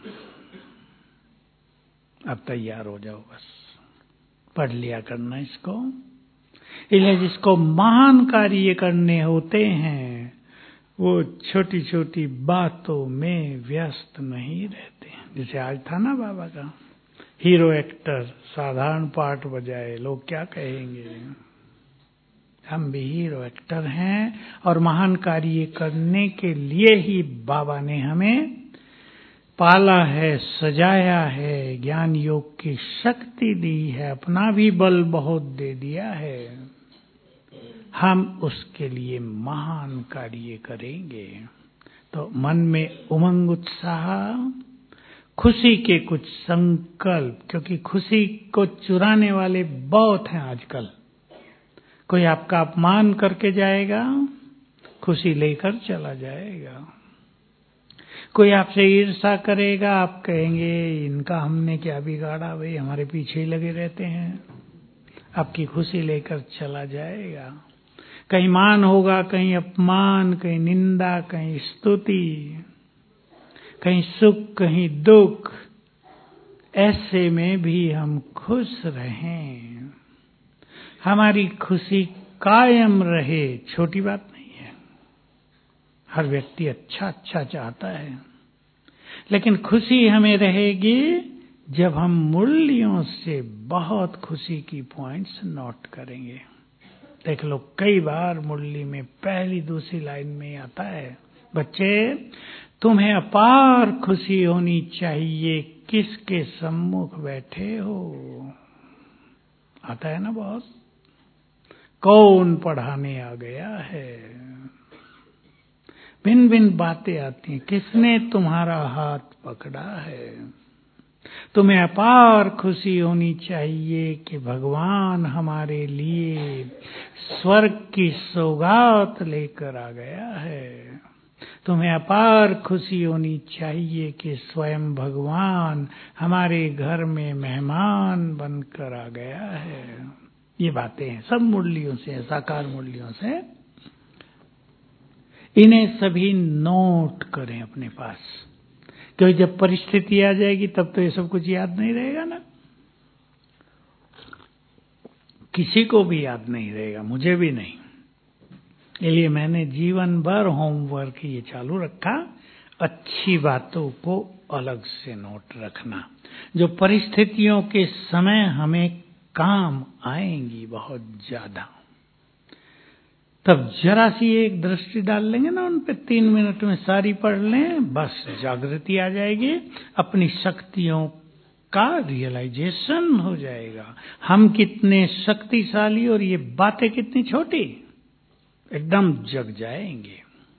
अब तैयार हो जाओ, बस पढ़ लिया करना इसको। इसलिए जिसको महान कार्य करने होते हैं, वो छोटी छोटी बातों में व्यस्त नहीं रहते। जैसे आज था ना बाबा का, हीरो एक्टर साधारण पार्ट बजाए, लोग क्या कहेंगे? हम भी हीरो एक्टर हैं, और महान कार्य करने के लिए ही बाबा ने हमें पाला है, सजाया है, ज्ञान योग की शक्ति दी है, अपना भी बल बहुत दे दिया है। हम उसके लिए महान कार्य करेंगे। तो मन में उमंग, उत्साह, खुशी के कुछ संकल्प, क्योंकि खुशी को चुराने वाले बहुत हैं आजकल। कोई आपका अपमान करके जाएगा, खुशी लेकर चला जाएगा। कोई आपसे ईर्ष्या करेगा, आप कहेंगे इनका हमने क्या बिगाड़ा, भाई हमारे पीछे ही लगे रहते हैं। आपकी खुशी लेकर चला जाएगा। कहीं मान होगा, कहीं अपमान, कहीं निंदा, कहीं स्तुति, कहीं सुख, कहीं दुख। ऐसे में भी हम खुश रहें, हमारी खुशी कायम रहे, छोटी बात नहीं है। हर व्यक्ति अच्छा अच्छा चाहता है, लेकिन खुशी हमें रहेगी जब हम मूल्यों से बहुत खुशी की पॉइंट्स नोट करेंगे। देख लो, कई बार मुरली में पहली दूसरी लाइन में आता है, बच्चे तुम्हें अपार खुशी होनी चाहिए, किसके सम्मुख बैठे हो। आता है ना बहुत, कौन पढ़ाने आ गया है, भिन्न भिन्न बातें आती हैं, किसने तुम्हारा हाथ पकड़ा है। तुम्हें अपार खुशी होनी चाहिए कि भगवान हमारे लिए स्वर्ग की सौगात लेकर आ गया है। तुम्हें अपार खुशी होनी चाहिए कि स्वयं भगवान हमारे घर में मेहमान बनकर आ गया है। ये बातें हैं, सब मुरलियों से, साकार मुरलियों से। इन्हें सभी नोट करें अपने पास, क्योंकि जब परिस्थिति आ जाएगी तब तो ये सब कुछ याद नहीं रहेगा ना। किसी को भी याद नहीं रहेगा, मुझे भी नहीं। इसलिए मैंने जीवन भर होमवर्क ये चालू रखा, अच्छी बातों को अलग से नोट रखना, जो परिस्थितियों के समय हमें काम आएंगी बहुत ज्यादा। तब जरा सी एक दृष्टि डाल लेंगे ना उन पे, 3 मिनट में सारी पढ़ लें, बस जागृति आ जाएगी, अपनी शक्तियों का रियलाइजेशन हो जाएगा। हम कितने शक्तिशाली और ये बातें कितनी छोटी, एकदम जग जाएंगे।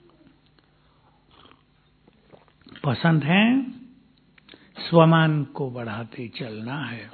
पसंद है, स्वमान को बढ़ाते चलना है।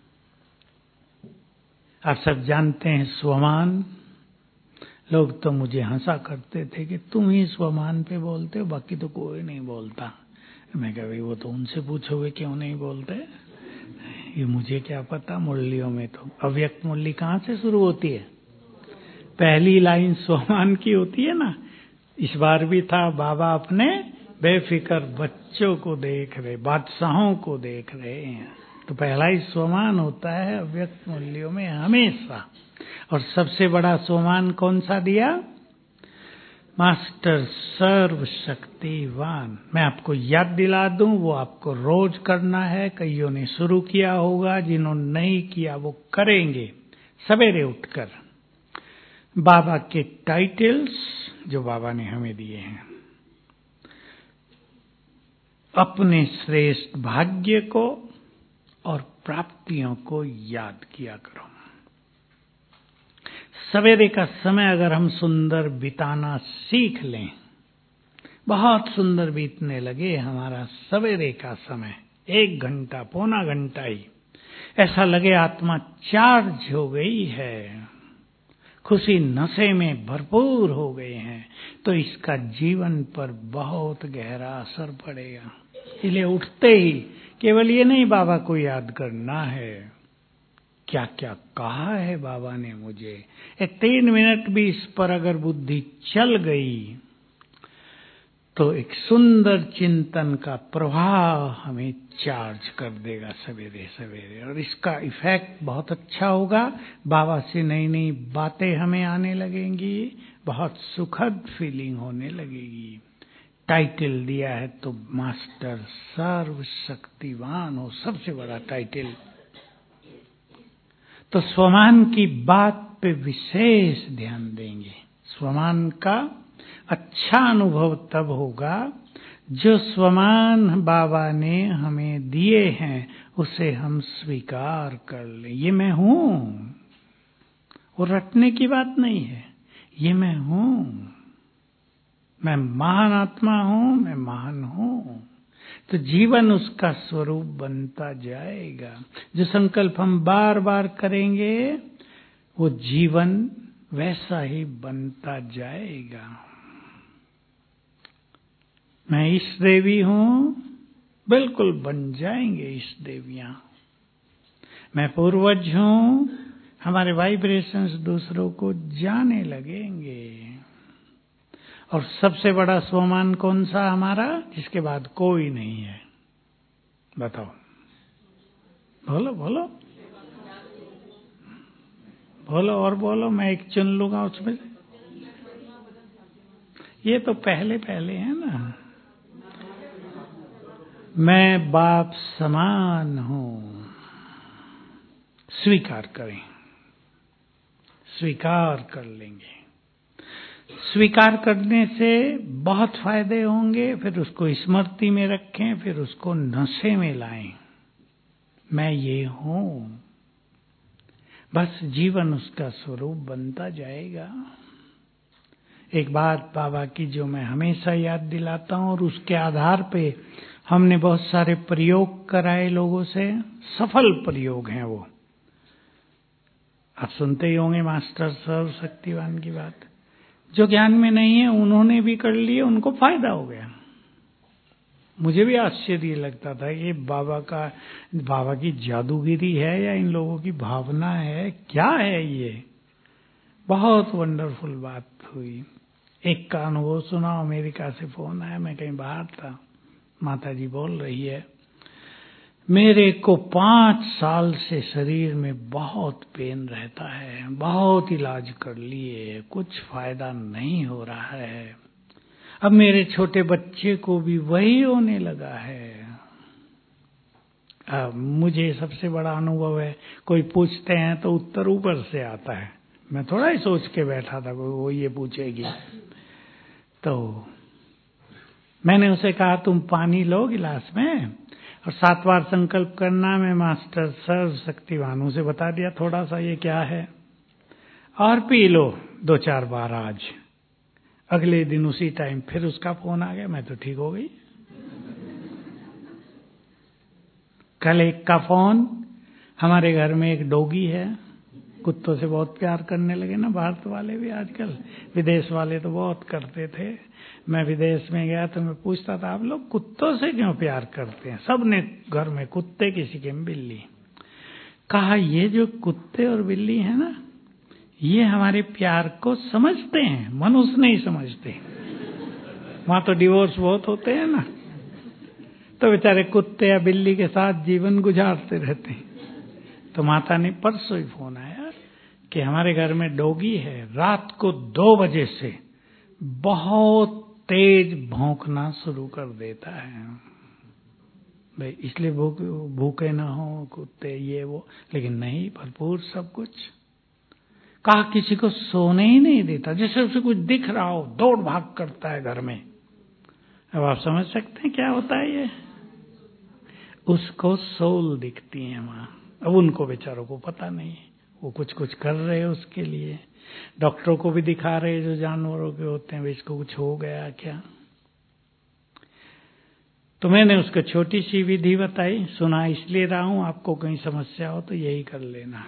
आप सब जानते हैं स्वमान। लोग तो मुझे हंसा करते थे कि तुम ही स्वमान पे बोलते हो, बाकी तो कोई नहीं बोलता। मैं कहा भाई वो तो उनसे पूछोगे क्यों नहीं बोलते, ये मुझे क्या पता। मुरलियों में तो अव्यक्त मुरली कहाँ से शुरू होती है, पहली लाइन स्वमान की होती है ना। इस बार भी था, बाबा अपने बेफिक्र बच्चों को देख रहे, बादशाहों को देख रहे हैं, तो पहला ही स्वमान होता है अव्यक्त मूल्यों में हमेशा। और सबसे बड़ा स्वमान कौन सा दिया, मास्टर सर्वशक्तिवान। मैं आपको याद दिला दूं, वो आपको रोज करना है। कईयों ने शुरू किया होगा, जिन्होंने नहीं किया वो करेंगे। सवेरे उठकर बाबा के टाइटल्स जो बाबा ने हमें दिए हैं, अपने श्रेष्ठ भाग्य को और प्राप्तियों को याद किया करो। सवेरे का समय अगर हम सुंदर बिताना सीख लें, बहुत सुंदर बीतने लगे हमारा सवेरे का समय, 1 घंटा पौना घंटा ही, ऐसा लगे आत्मा चार्ज हो गई है, खुशी नशे में भरपूर हो गए हैं, तो इसका जीवन पर बहुत गहरा असर पड़ेगा। इसलिए उठते ही केवल ये नहीं बाबा को याद करना है, क्या क्या कहा है बाबा ने मुझे, 3 मिनट भी इस पर अगर बुद्धि चल गई तो एक सुंदर चिंतन का प्रवाह हमें चार्ज कर देगा सवेरे सवेरे, और इसका इफेक्ट बहुत अच्छा होगा। बाबा से नई नई बातें हमें आने लगेंगी, बहुत सुखद फीलिंग होने लगेगी। टाइटल दिया है तो मास्टर सर्वशक्तिवान हो, सबसे बड़ा टाइटल। तो स्वमान की बात पे विशेष ध्यान देंगे। स्वमान का अच्छा अनुभव तब होगा जो स्वमान बाबा ने हमें दिए हैं उसे हम स्वीकार कर लें। ये मैं हूं, वो रटने की बात नहीं है, ये मैं हूं, मैं महान आत्मा हूं, मैं महान हूं। तो जीवन उसका स्वरूप बनता जाएगा। जो संकल्प हम बार बार करेंगे वो जीवन वैसा ही बनता जाएगा। मैं ईश देवी हूं, बिल्कुल बन जाएंगे ईश देवियां। मैं पूर्वज हूं, हमारे वाइब्रेशंस दूसरों को जाने लगेंगे। और सबसे बड़ा स्वमान कौन सा हमारा, जिसके बाद कोई नहीं है, बताओ, बोलो बोलो बोलो और बोलो, मैं एक चुन लूंगा उसमें। ये तो पहले पहले है ना, मैं बाप समान हूं। स्वीकार करें, स्वीकार कर लेंगे। स्वीकार करने से बहुत फायदे होंगे, फिर उसको स्मृति में रखें, फिर उसको नशे में लाएं। मैं ये हूं, बस जीवन उसका स्वरूप बनता जाएगा। एक बात बाबा की जो मैं हमेशा याद दिलाता हूं, और उसके आधार पे हमने बहुत सारे प्रयोग कराए लोगों से, सफल प्रयोग हैं वो। आप सुनते ही होंगे मास्टर सर्वशक्तिवान की बात। जो ज्ञान में नहीं है उन्होंने भी कर लिए, उनको फायदा हो गया। मुझे भी आश्चर्य लगता था ये बाबा की जादूगिरी है या इन लोगों की भावना है, क्या है ये। बहुत वंडरफुल बात हुई। एक का अनुभव सुना, अमेरिका से फोन आया, मैं कहीं बाहर था, माता जी बोल रही है, मेरे को 5 साल से शरीर में बहुत पेन रहता है, बहुत इलाज कर लिए, कुछ फायदा नहीं हो रहा है। अब मेरे छोटे बच्चे को भी वही होने लगा है। अब मुझे सबसे बड़ा अनुभव है, कोई पूछते हैं तो उत्तर ऊपर से आता है, मैं थोड़ा ही सोच के बैठा था वो ये पूछेगी। तो मैंने उसे कहा तुम पानी लो गिलास में और 7 बार संकल्प करना। मैं मास्टर सर्व शक्तिवान उसे बता दिया थोड़ा सा ये क्या है, और पी लो 2-4 बार आज। अगले दिन उसी टाइम फिर उसका फोन आ गया, मैं तो ठीक हो गई। कल एक का फोन, हमारे घर में एक डॉगी है, कुत्तों से बहुत प्यार करने लगे ना भारत वाले भी आजकल, विदेश वाले तो बहुत करते थे। मैं विदेश में गया तो मैं पूछता था आप लोग कुत्तों से क्यों प्यार करते हैं? सब ने घर में कुत्ते, किसी के में बिल्ली। कहा ये जो कुत्ते और बिल्ली है ना, ये हमारे प्यार को समझते हैं, मनुष्य नहीं समझते। वहां तो डिवोर्स बहुत होते हैं ना, तो बेचारे कुत्ते या बिल्ली के साथ जीवन गुजारते रहते हैं। तो माता ने परसों ही फोन आया कि हमारे घर में डॉगी है, रात को 2 बजे से बहुत तेज भौंकना शुरू कर देता है। भाई इसलिए भूखे ना हो कुत्ते ये वो, लेकिन नहीं, भरपूर सब कुछ। कहा किसी को सोने ही नहीं देता, जैसे उसे कुछ दिख रहा हो दौड़ भाग करता है घर में। अब आप समझ सकते हैं क्या होता है ये? उसको सोल दिखती है वहां। अब उनको बेचारों को पता नहीं, वो कुछ कुछ कर रहे हैं उसके लिए। डॉक्टरों को भी दिखा रहे हैं जो जानवरों के होते हैं, वे इसको कुछ हो गया क्या। तो मैंने उसको छोटी सी विधि बताई, सुना इसलिए रहा हूं, आपको कहीं समस्या हो तो यही कर लेना।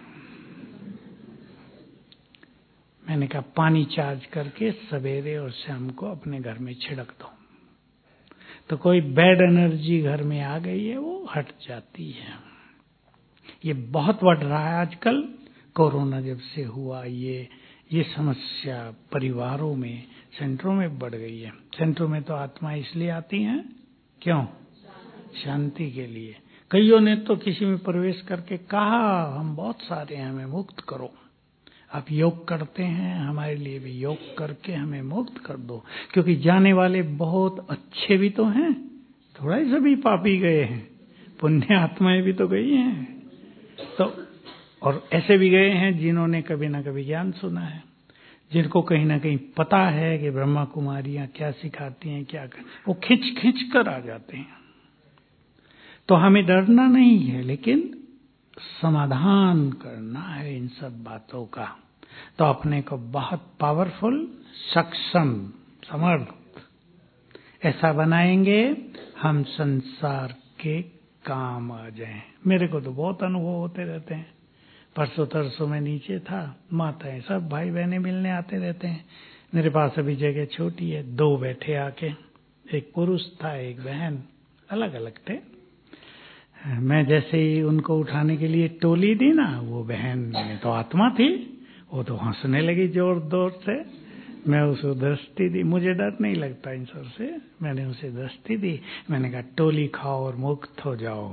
मैंने कहा पानी चार्ज करके सवेरे और शाम को अपने घर में छिड़क दो, तो कोई बैड एनर्जी घर में आ गई है वो हट जाती है। ये बहुत बढ़ रहा है आजकल, कोरोना जब से हुआ ये समस्या परिवारों में, सेंटरों में बढ़ गई है। सेंटरों में तो आत्मा इसलिए आती हैं, क्यों? शांति के लिए। कईयों ने तो किसी में प्रवेश करके कहा हम बहुत सारे हैं, हमें मुक्त करो। आप योग करते हैं, हमारे लिए भी योग करके हमें मुक्त कर दो, क्योंकि जाने वाले बहुत अच्छे भी तो हैं, थोड़ा ही सभी पापी गए हैं, पुण्य आत्माएं भी तो गई हैं। तो और ऐसे भी गए हैं जिन्होंने कभी ना कभी ज्ञान सुना है, जिनको कहीं ना कहीं पता है कि ब्रह्मा कुमारियां क्या सिखाती हैं, क्या कर, वो खिंच खिंच कर आ जाते हैं। तो हमें डरना नहीं है, लेकिन समाधान करना है इन सब बातों का। तो अपने को बहुत पावरफुल, सक्षम, समर्थ ऐसा बनाएंगे हम संसार के काम आ जाएं। मेरे को तो बहुत अनुभव होते रहते हैं। परसों तरसों में नीचे था, माताएं सब भाई बहनें मिलने आते रहते हैं। मेरे पास अभी जगह छोटी है, 2 बैठे आके, एक पुरुष था एक बहन, अलग अलग थे। मैं जैसे ही उनको उठाने के लिए टोली दी ना, वो बहन में तो आत्मा थी, वो तो हंसने लगी जोर जोर से। मैं उसे दृष्टि दी, मुझे डर नहीं लगता इन सब से, मैंने उसे दृष्टि दी। मैंने कहा टोली खाओ और मुक्त हो जाओ।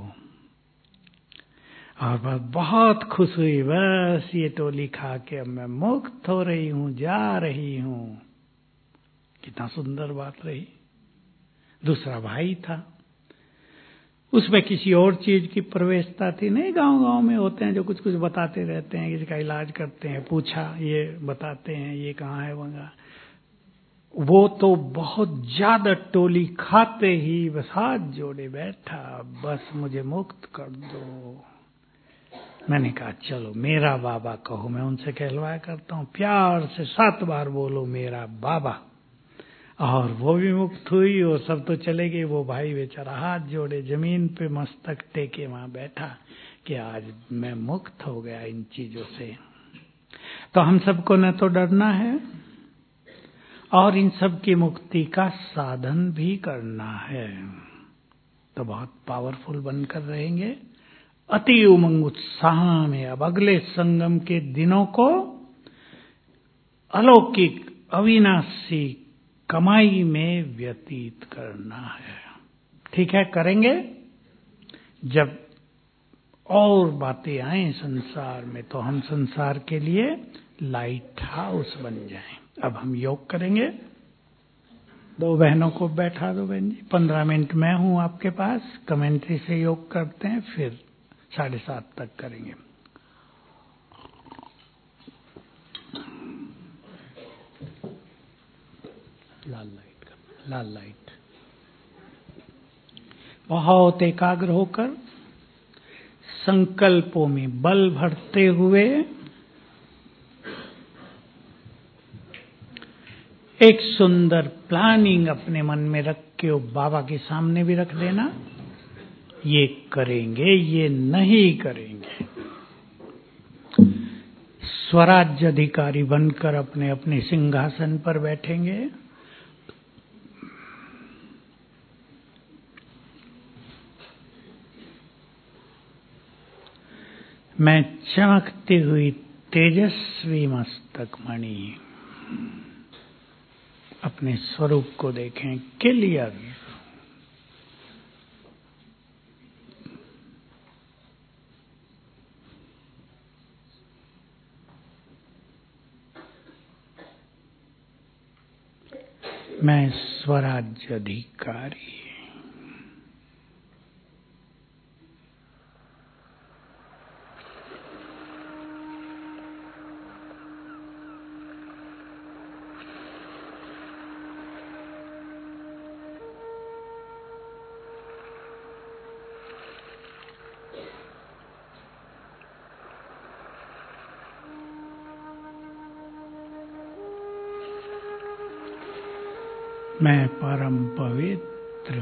और बस बहुत खुश हुई, बस ये टोली खा के अब मैं मुक्त हो रही हूं, जा रही हूं। कितना सुंदर बात रही। दूसरा भाई था, उसमें किसी और चीज की प्रवेशता थी नहीं। गांव गांव में होते हैं जो कुछ कुछ बताते रहते हैं, किसी का इलाज करते हैं, पूछा ये बताते हैं ये कहाँ है वहां। वो तो बहुत ज्यादा टोली खाते ही बस हाथ जोड़े बैठा, बस मुझे मुक्त कर दो। मैंने कहा चलो मेरा बाबा कहो, मैं उनसे कहलवाया करता हूँ, प्यार से 7 बार बोलो मेरा बाबा। और वो भी मुक्त हुई और सब तो चले गए। वो भाई बेचारा हाथ जोड़े जमीन पे मस्तक टेके वहां बैठा कि आज मैं मुक्त हो गया इन चीजों से। तो हम सबको न तो डरना है और इन सब की मुक्ति का साधन भी करना है। तो बहुत पावरफुल बनकर रहेंगे, अति उमंग उत्साह में अब अगले संगम के दिनों को अलौकिक अविनाशी कमाई में व्यतीत करना है। ठीक है, करेंगे। जब और बातें आए संसार में तो हम संसार के लिए लाइट हाउस बन जाएं। अब हम योग करेंगे। 2 बहनों को बैठा दो। बहन जी 15 मिनट मैं हूं आपके पास, कमेंट्री से योग करते हैं, फिर 7:30 तक करेंगे। लाल लाइट का, लाल लाइट। बहुत एकाग्र होकर संकल्पों में बल भरते हुए एक सुंदर प्लानिंग अपने मन में रख के वो बाबा के सामने भी रख देना। ये करेंगे, ये नहीं करेंगे। स्वराज्य अधिकारी बनकर अपने अपने सिंहासन पर बैठेंगे। मैं चमकती हुई तेजस्वी मस्तक मणि अपने स्वरूप को देखें क्लियर। मैं स्वराज्य अधिकारी। मैं परम पवित्र।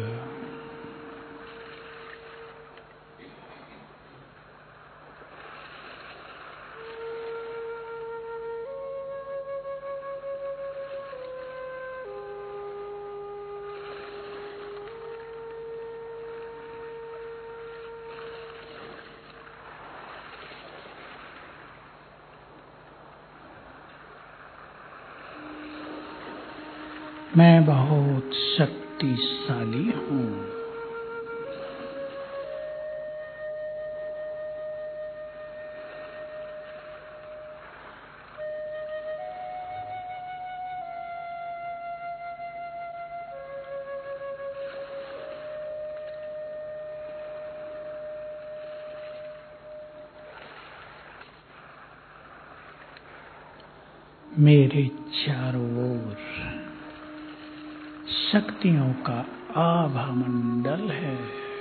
मैं बहुत शक्तिशाली हूँ। मेरे चारों ओर शक्तियों का आभा मंडल है।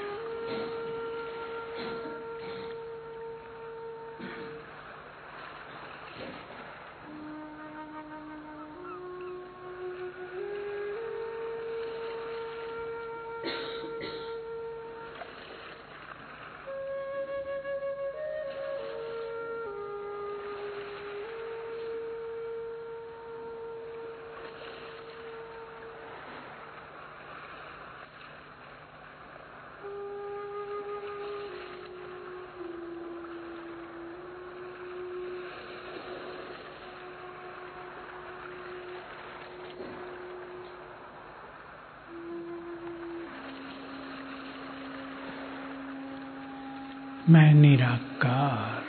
मैं निराकार।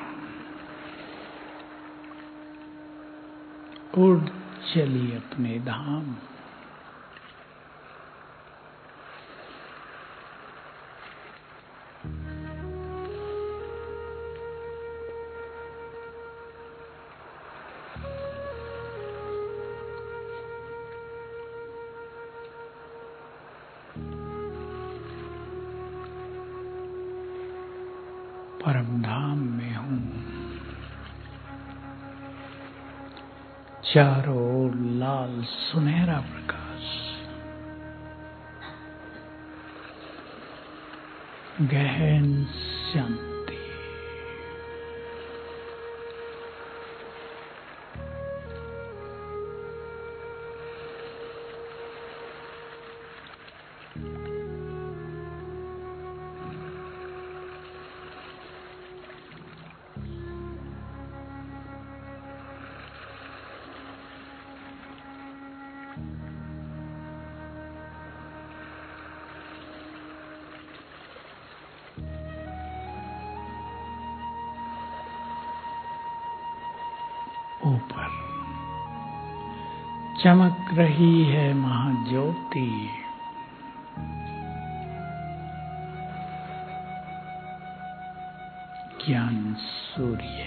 उड़ चली अपने धाम। परम धाम में हूँ। चारों ओर लाल सुनहरा प्रकाश, गहन शांति। ऊपर चमक रही है महाज्योति। ज्ञान सूर्य।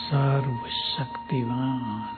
सर्वशक्तिमान।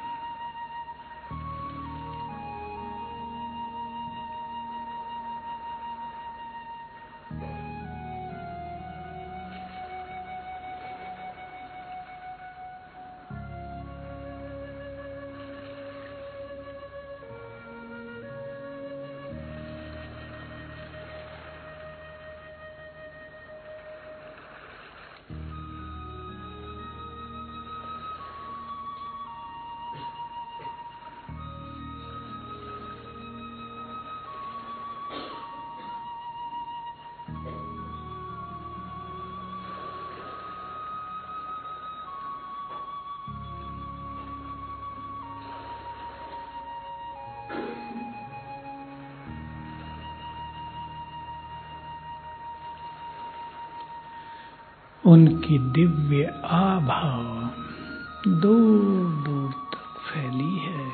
उनकी दिव्य आभा दूर दूर तक फैली है।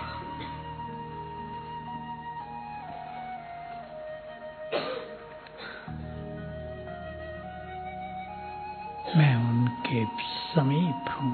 मैं उनके समीप हूँ।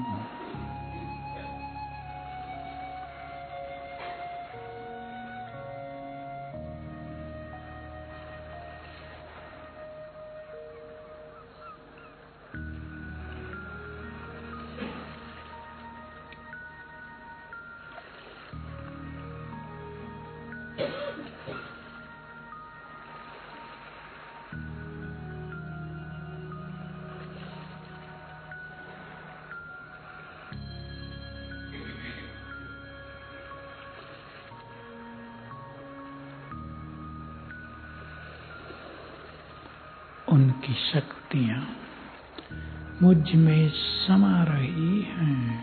उनकी शक्तियाँ मुझ में समा रही हैं।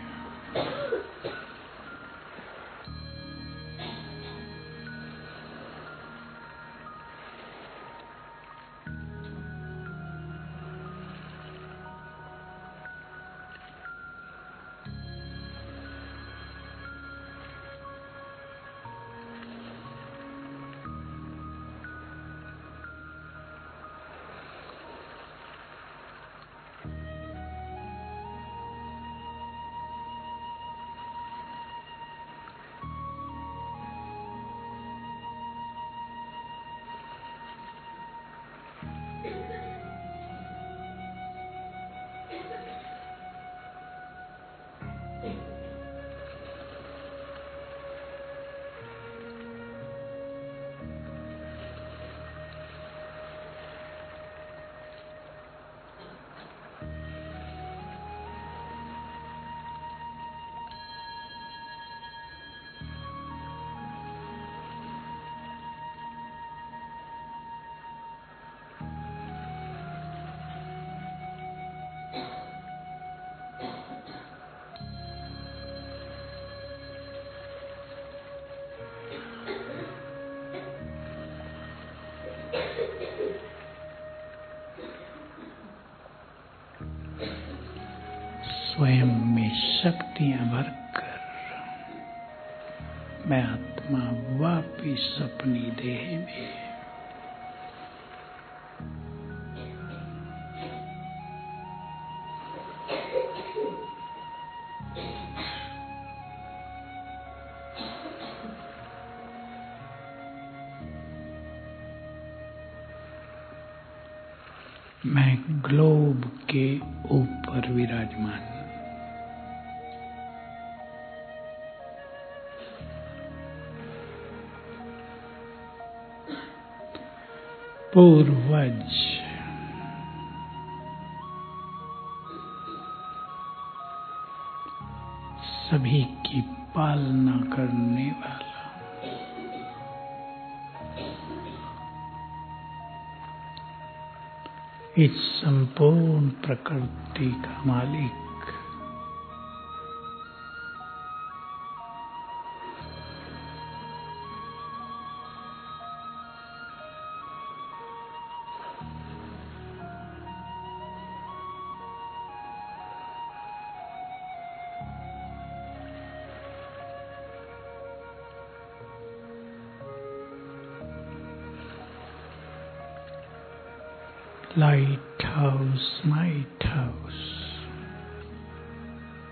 स्वयं में शक्तियां भरकर मैं आत्मा वापिस अपनी देह में। मैं ग्लोब के ऊपर विराजमान। पूर्वज सभी की पालना करने वाला, इस संपूर्ण प्रकृति का मालिक, लाइट हाउस, माइट हाउस,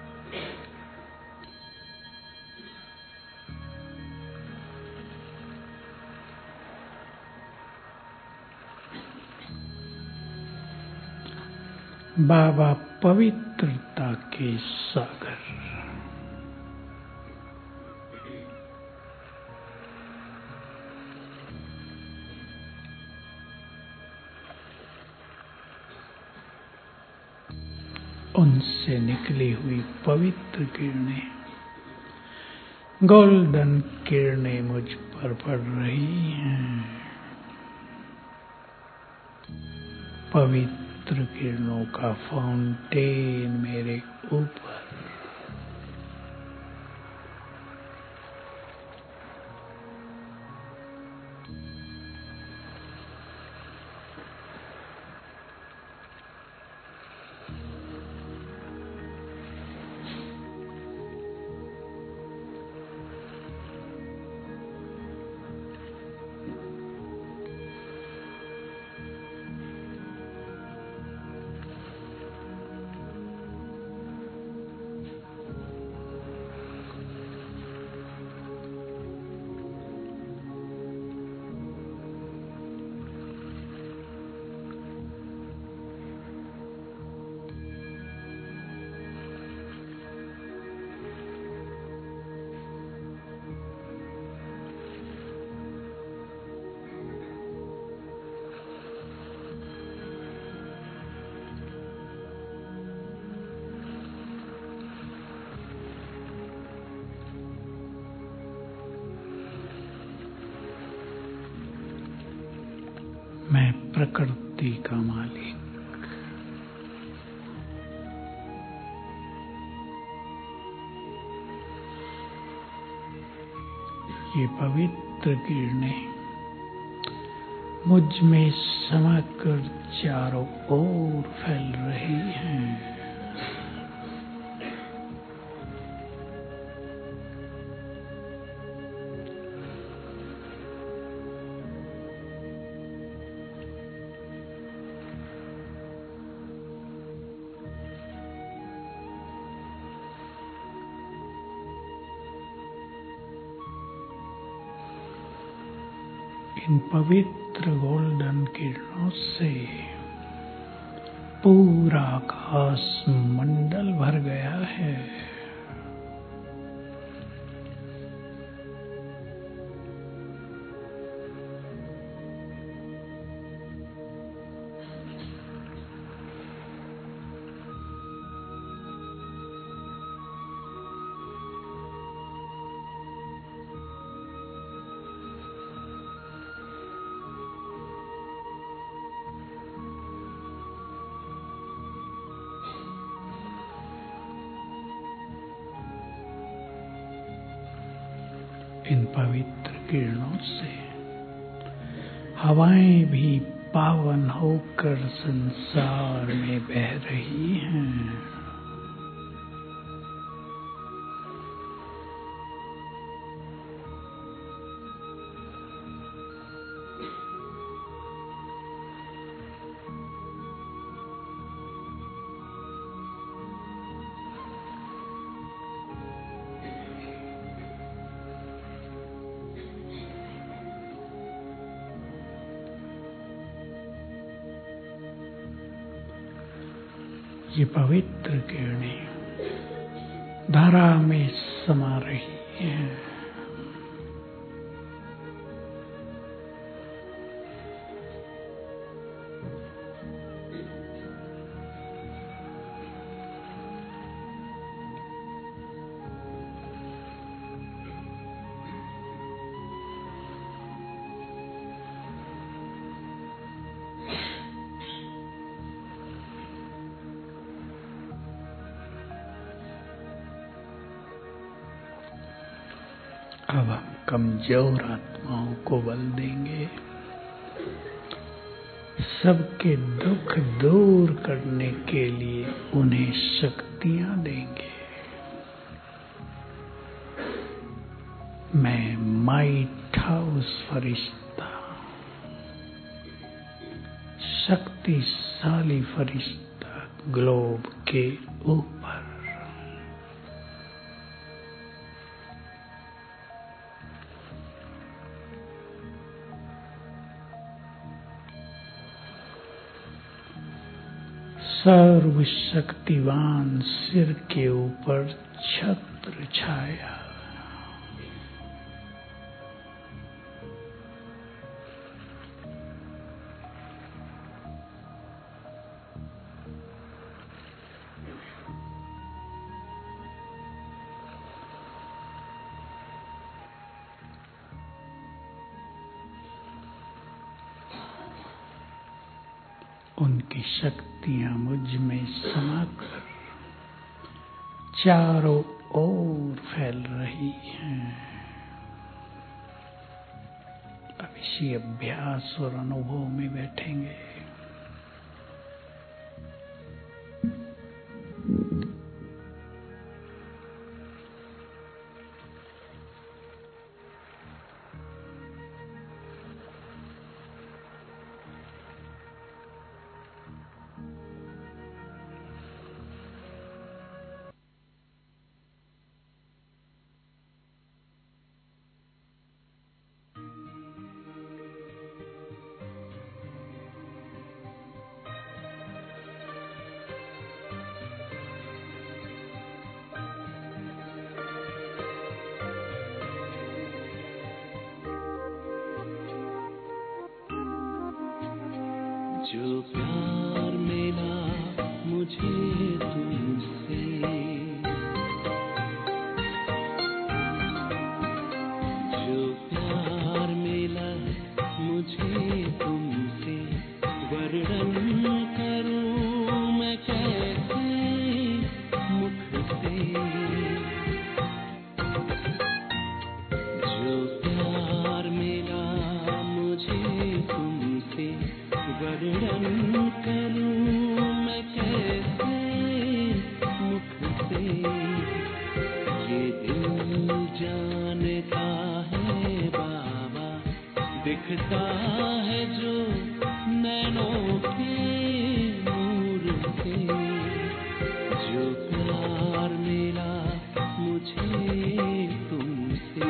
बाबा पवित्रता के सागर। उनसे निकली हुई पवित्र किरणें, गोल्डन किरणें मुझ पर पड़ रही हैं। पवित्र किरणों का फाउंटेन मेरे ऊपर। मैं प्रकृति का मालिक। ये पवित्र किरणें मुझ में समाकर चारों ओर फैल रही हैं। इन पवित्र गोल्डन किरणों से पूरा आकाश मंडल भर गया है। इन पवित्र किरणों से हवाएं भी पावन होकर संसार में बह रही हैं। ये पवित्र किरणें धारा में समा रही हैं। अब हम कमजोर आत्माओं को बल देंगे, सबके दुख दूर करने के लिए उन्हें शक्तियां देंगे। मैं माइट हाउस फरिश्ता, शक्तिशाली फरिश्ता ग्लोब के ऊपर। सर्वशक्तिवान सिर के ऊपर छत्र छाया। उनकी शक्तियां मुझ में समाकर चारों ओर फैल रही हैं। अब इसी अभ्यास और अनुभव में बैठेंगे। जो प्यार मिला मुझे तुमसे, जो प्यार मिला मुझे तुमसे, वर्णन करूं मैं कैसे मुख से। जो प्यार मिला मुझे तुमसे, वर्णन करूं मैं कैसे मुख से। ये दिल जानता है बाबा, दिखता है जो नैनों के नूर से। जो प्यार मिला मुझे तुमसे,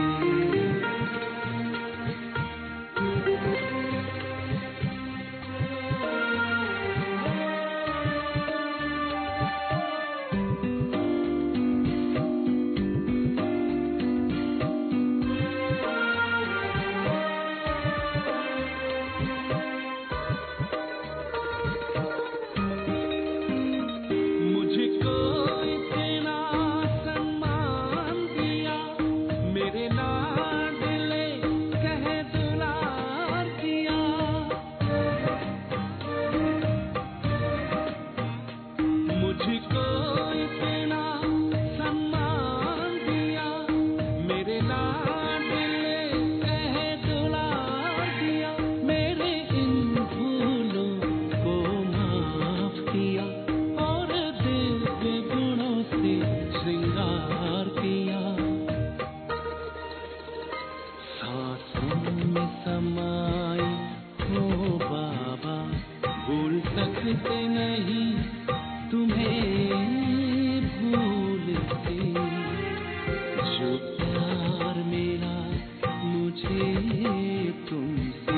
नहीं तुम्हें भूल के। जो प्यार मिला मुझे तुमसे,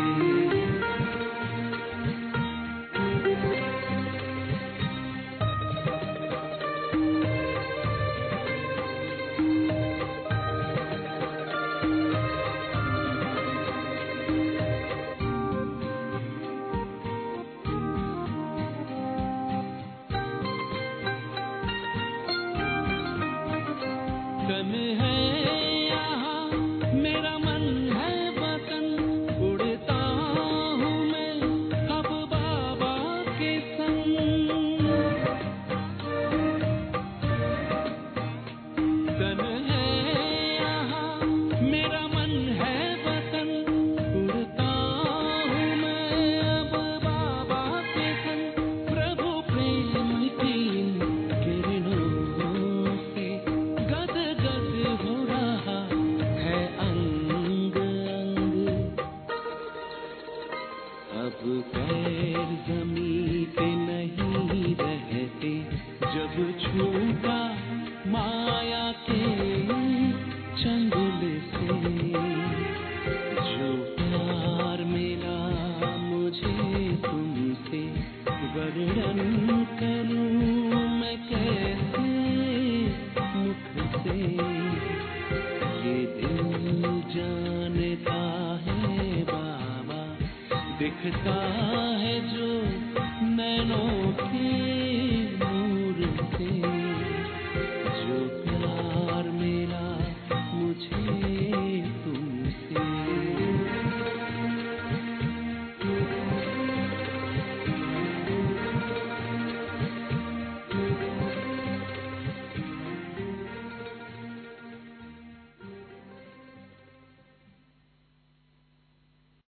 तन है यहाँ मेरा मन है वतन, उड़ता हूँ मैं अब बाबा के संग। तन है यहाँ मेरा मन है वतन, उड़ता हूँ मैं अब बाबा के संग। प्रभु प्रेम की किरणों से गद हो रहा है अंग अंग। अब पैर ज़मीं पे नहीं रहते, जब छूटा माया के चंगुल से। जो प्यार मिला मुझे तुमसे, वर्णन करूं मैं कैसे मुख से, ये दिल जानता है बाबा, दिखता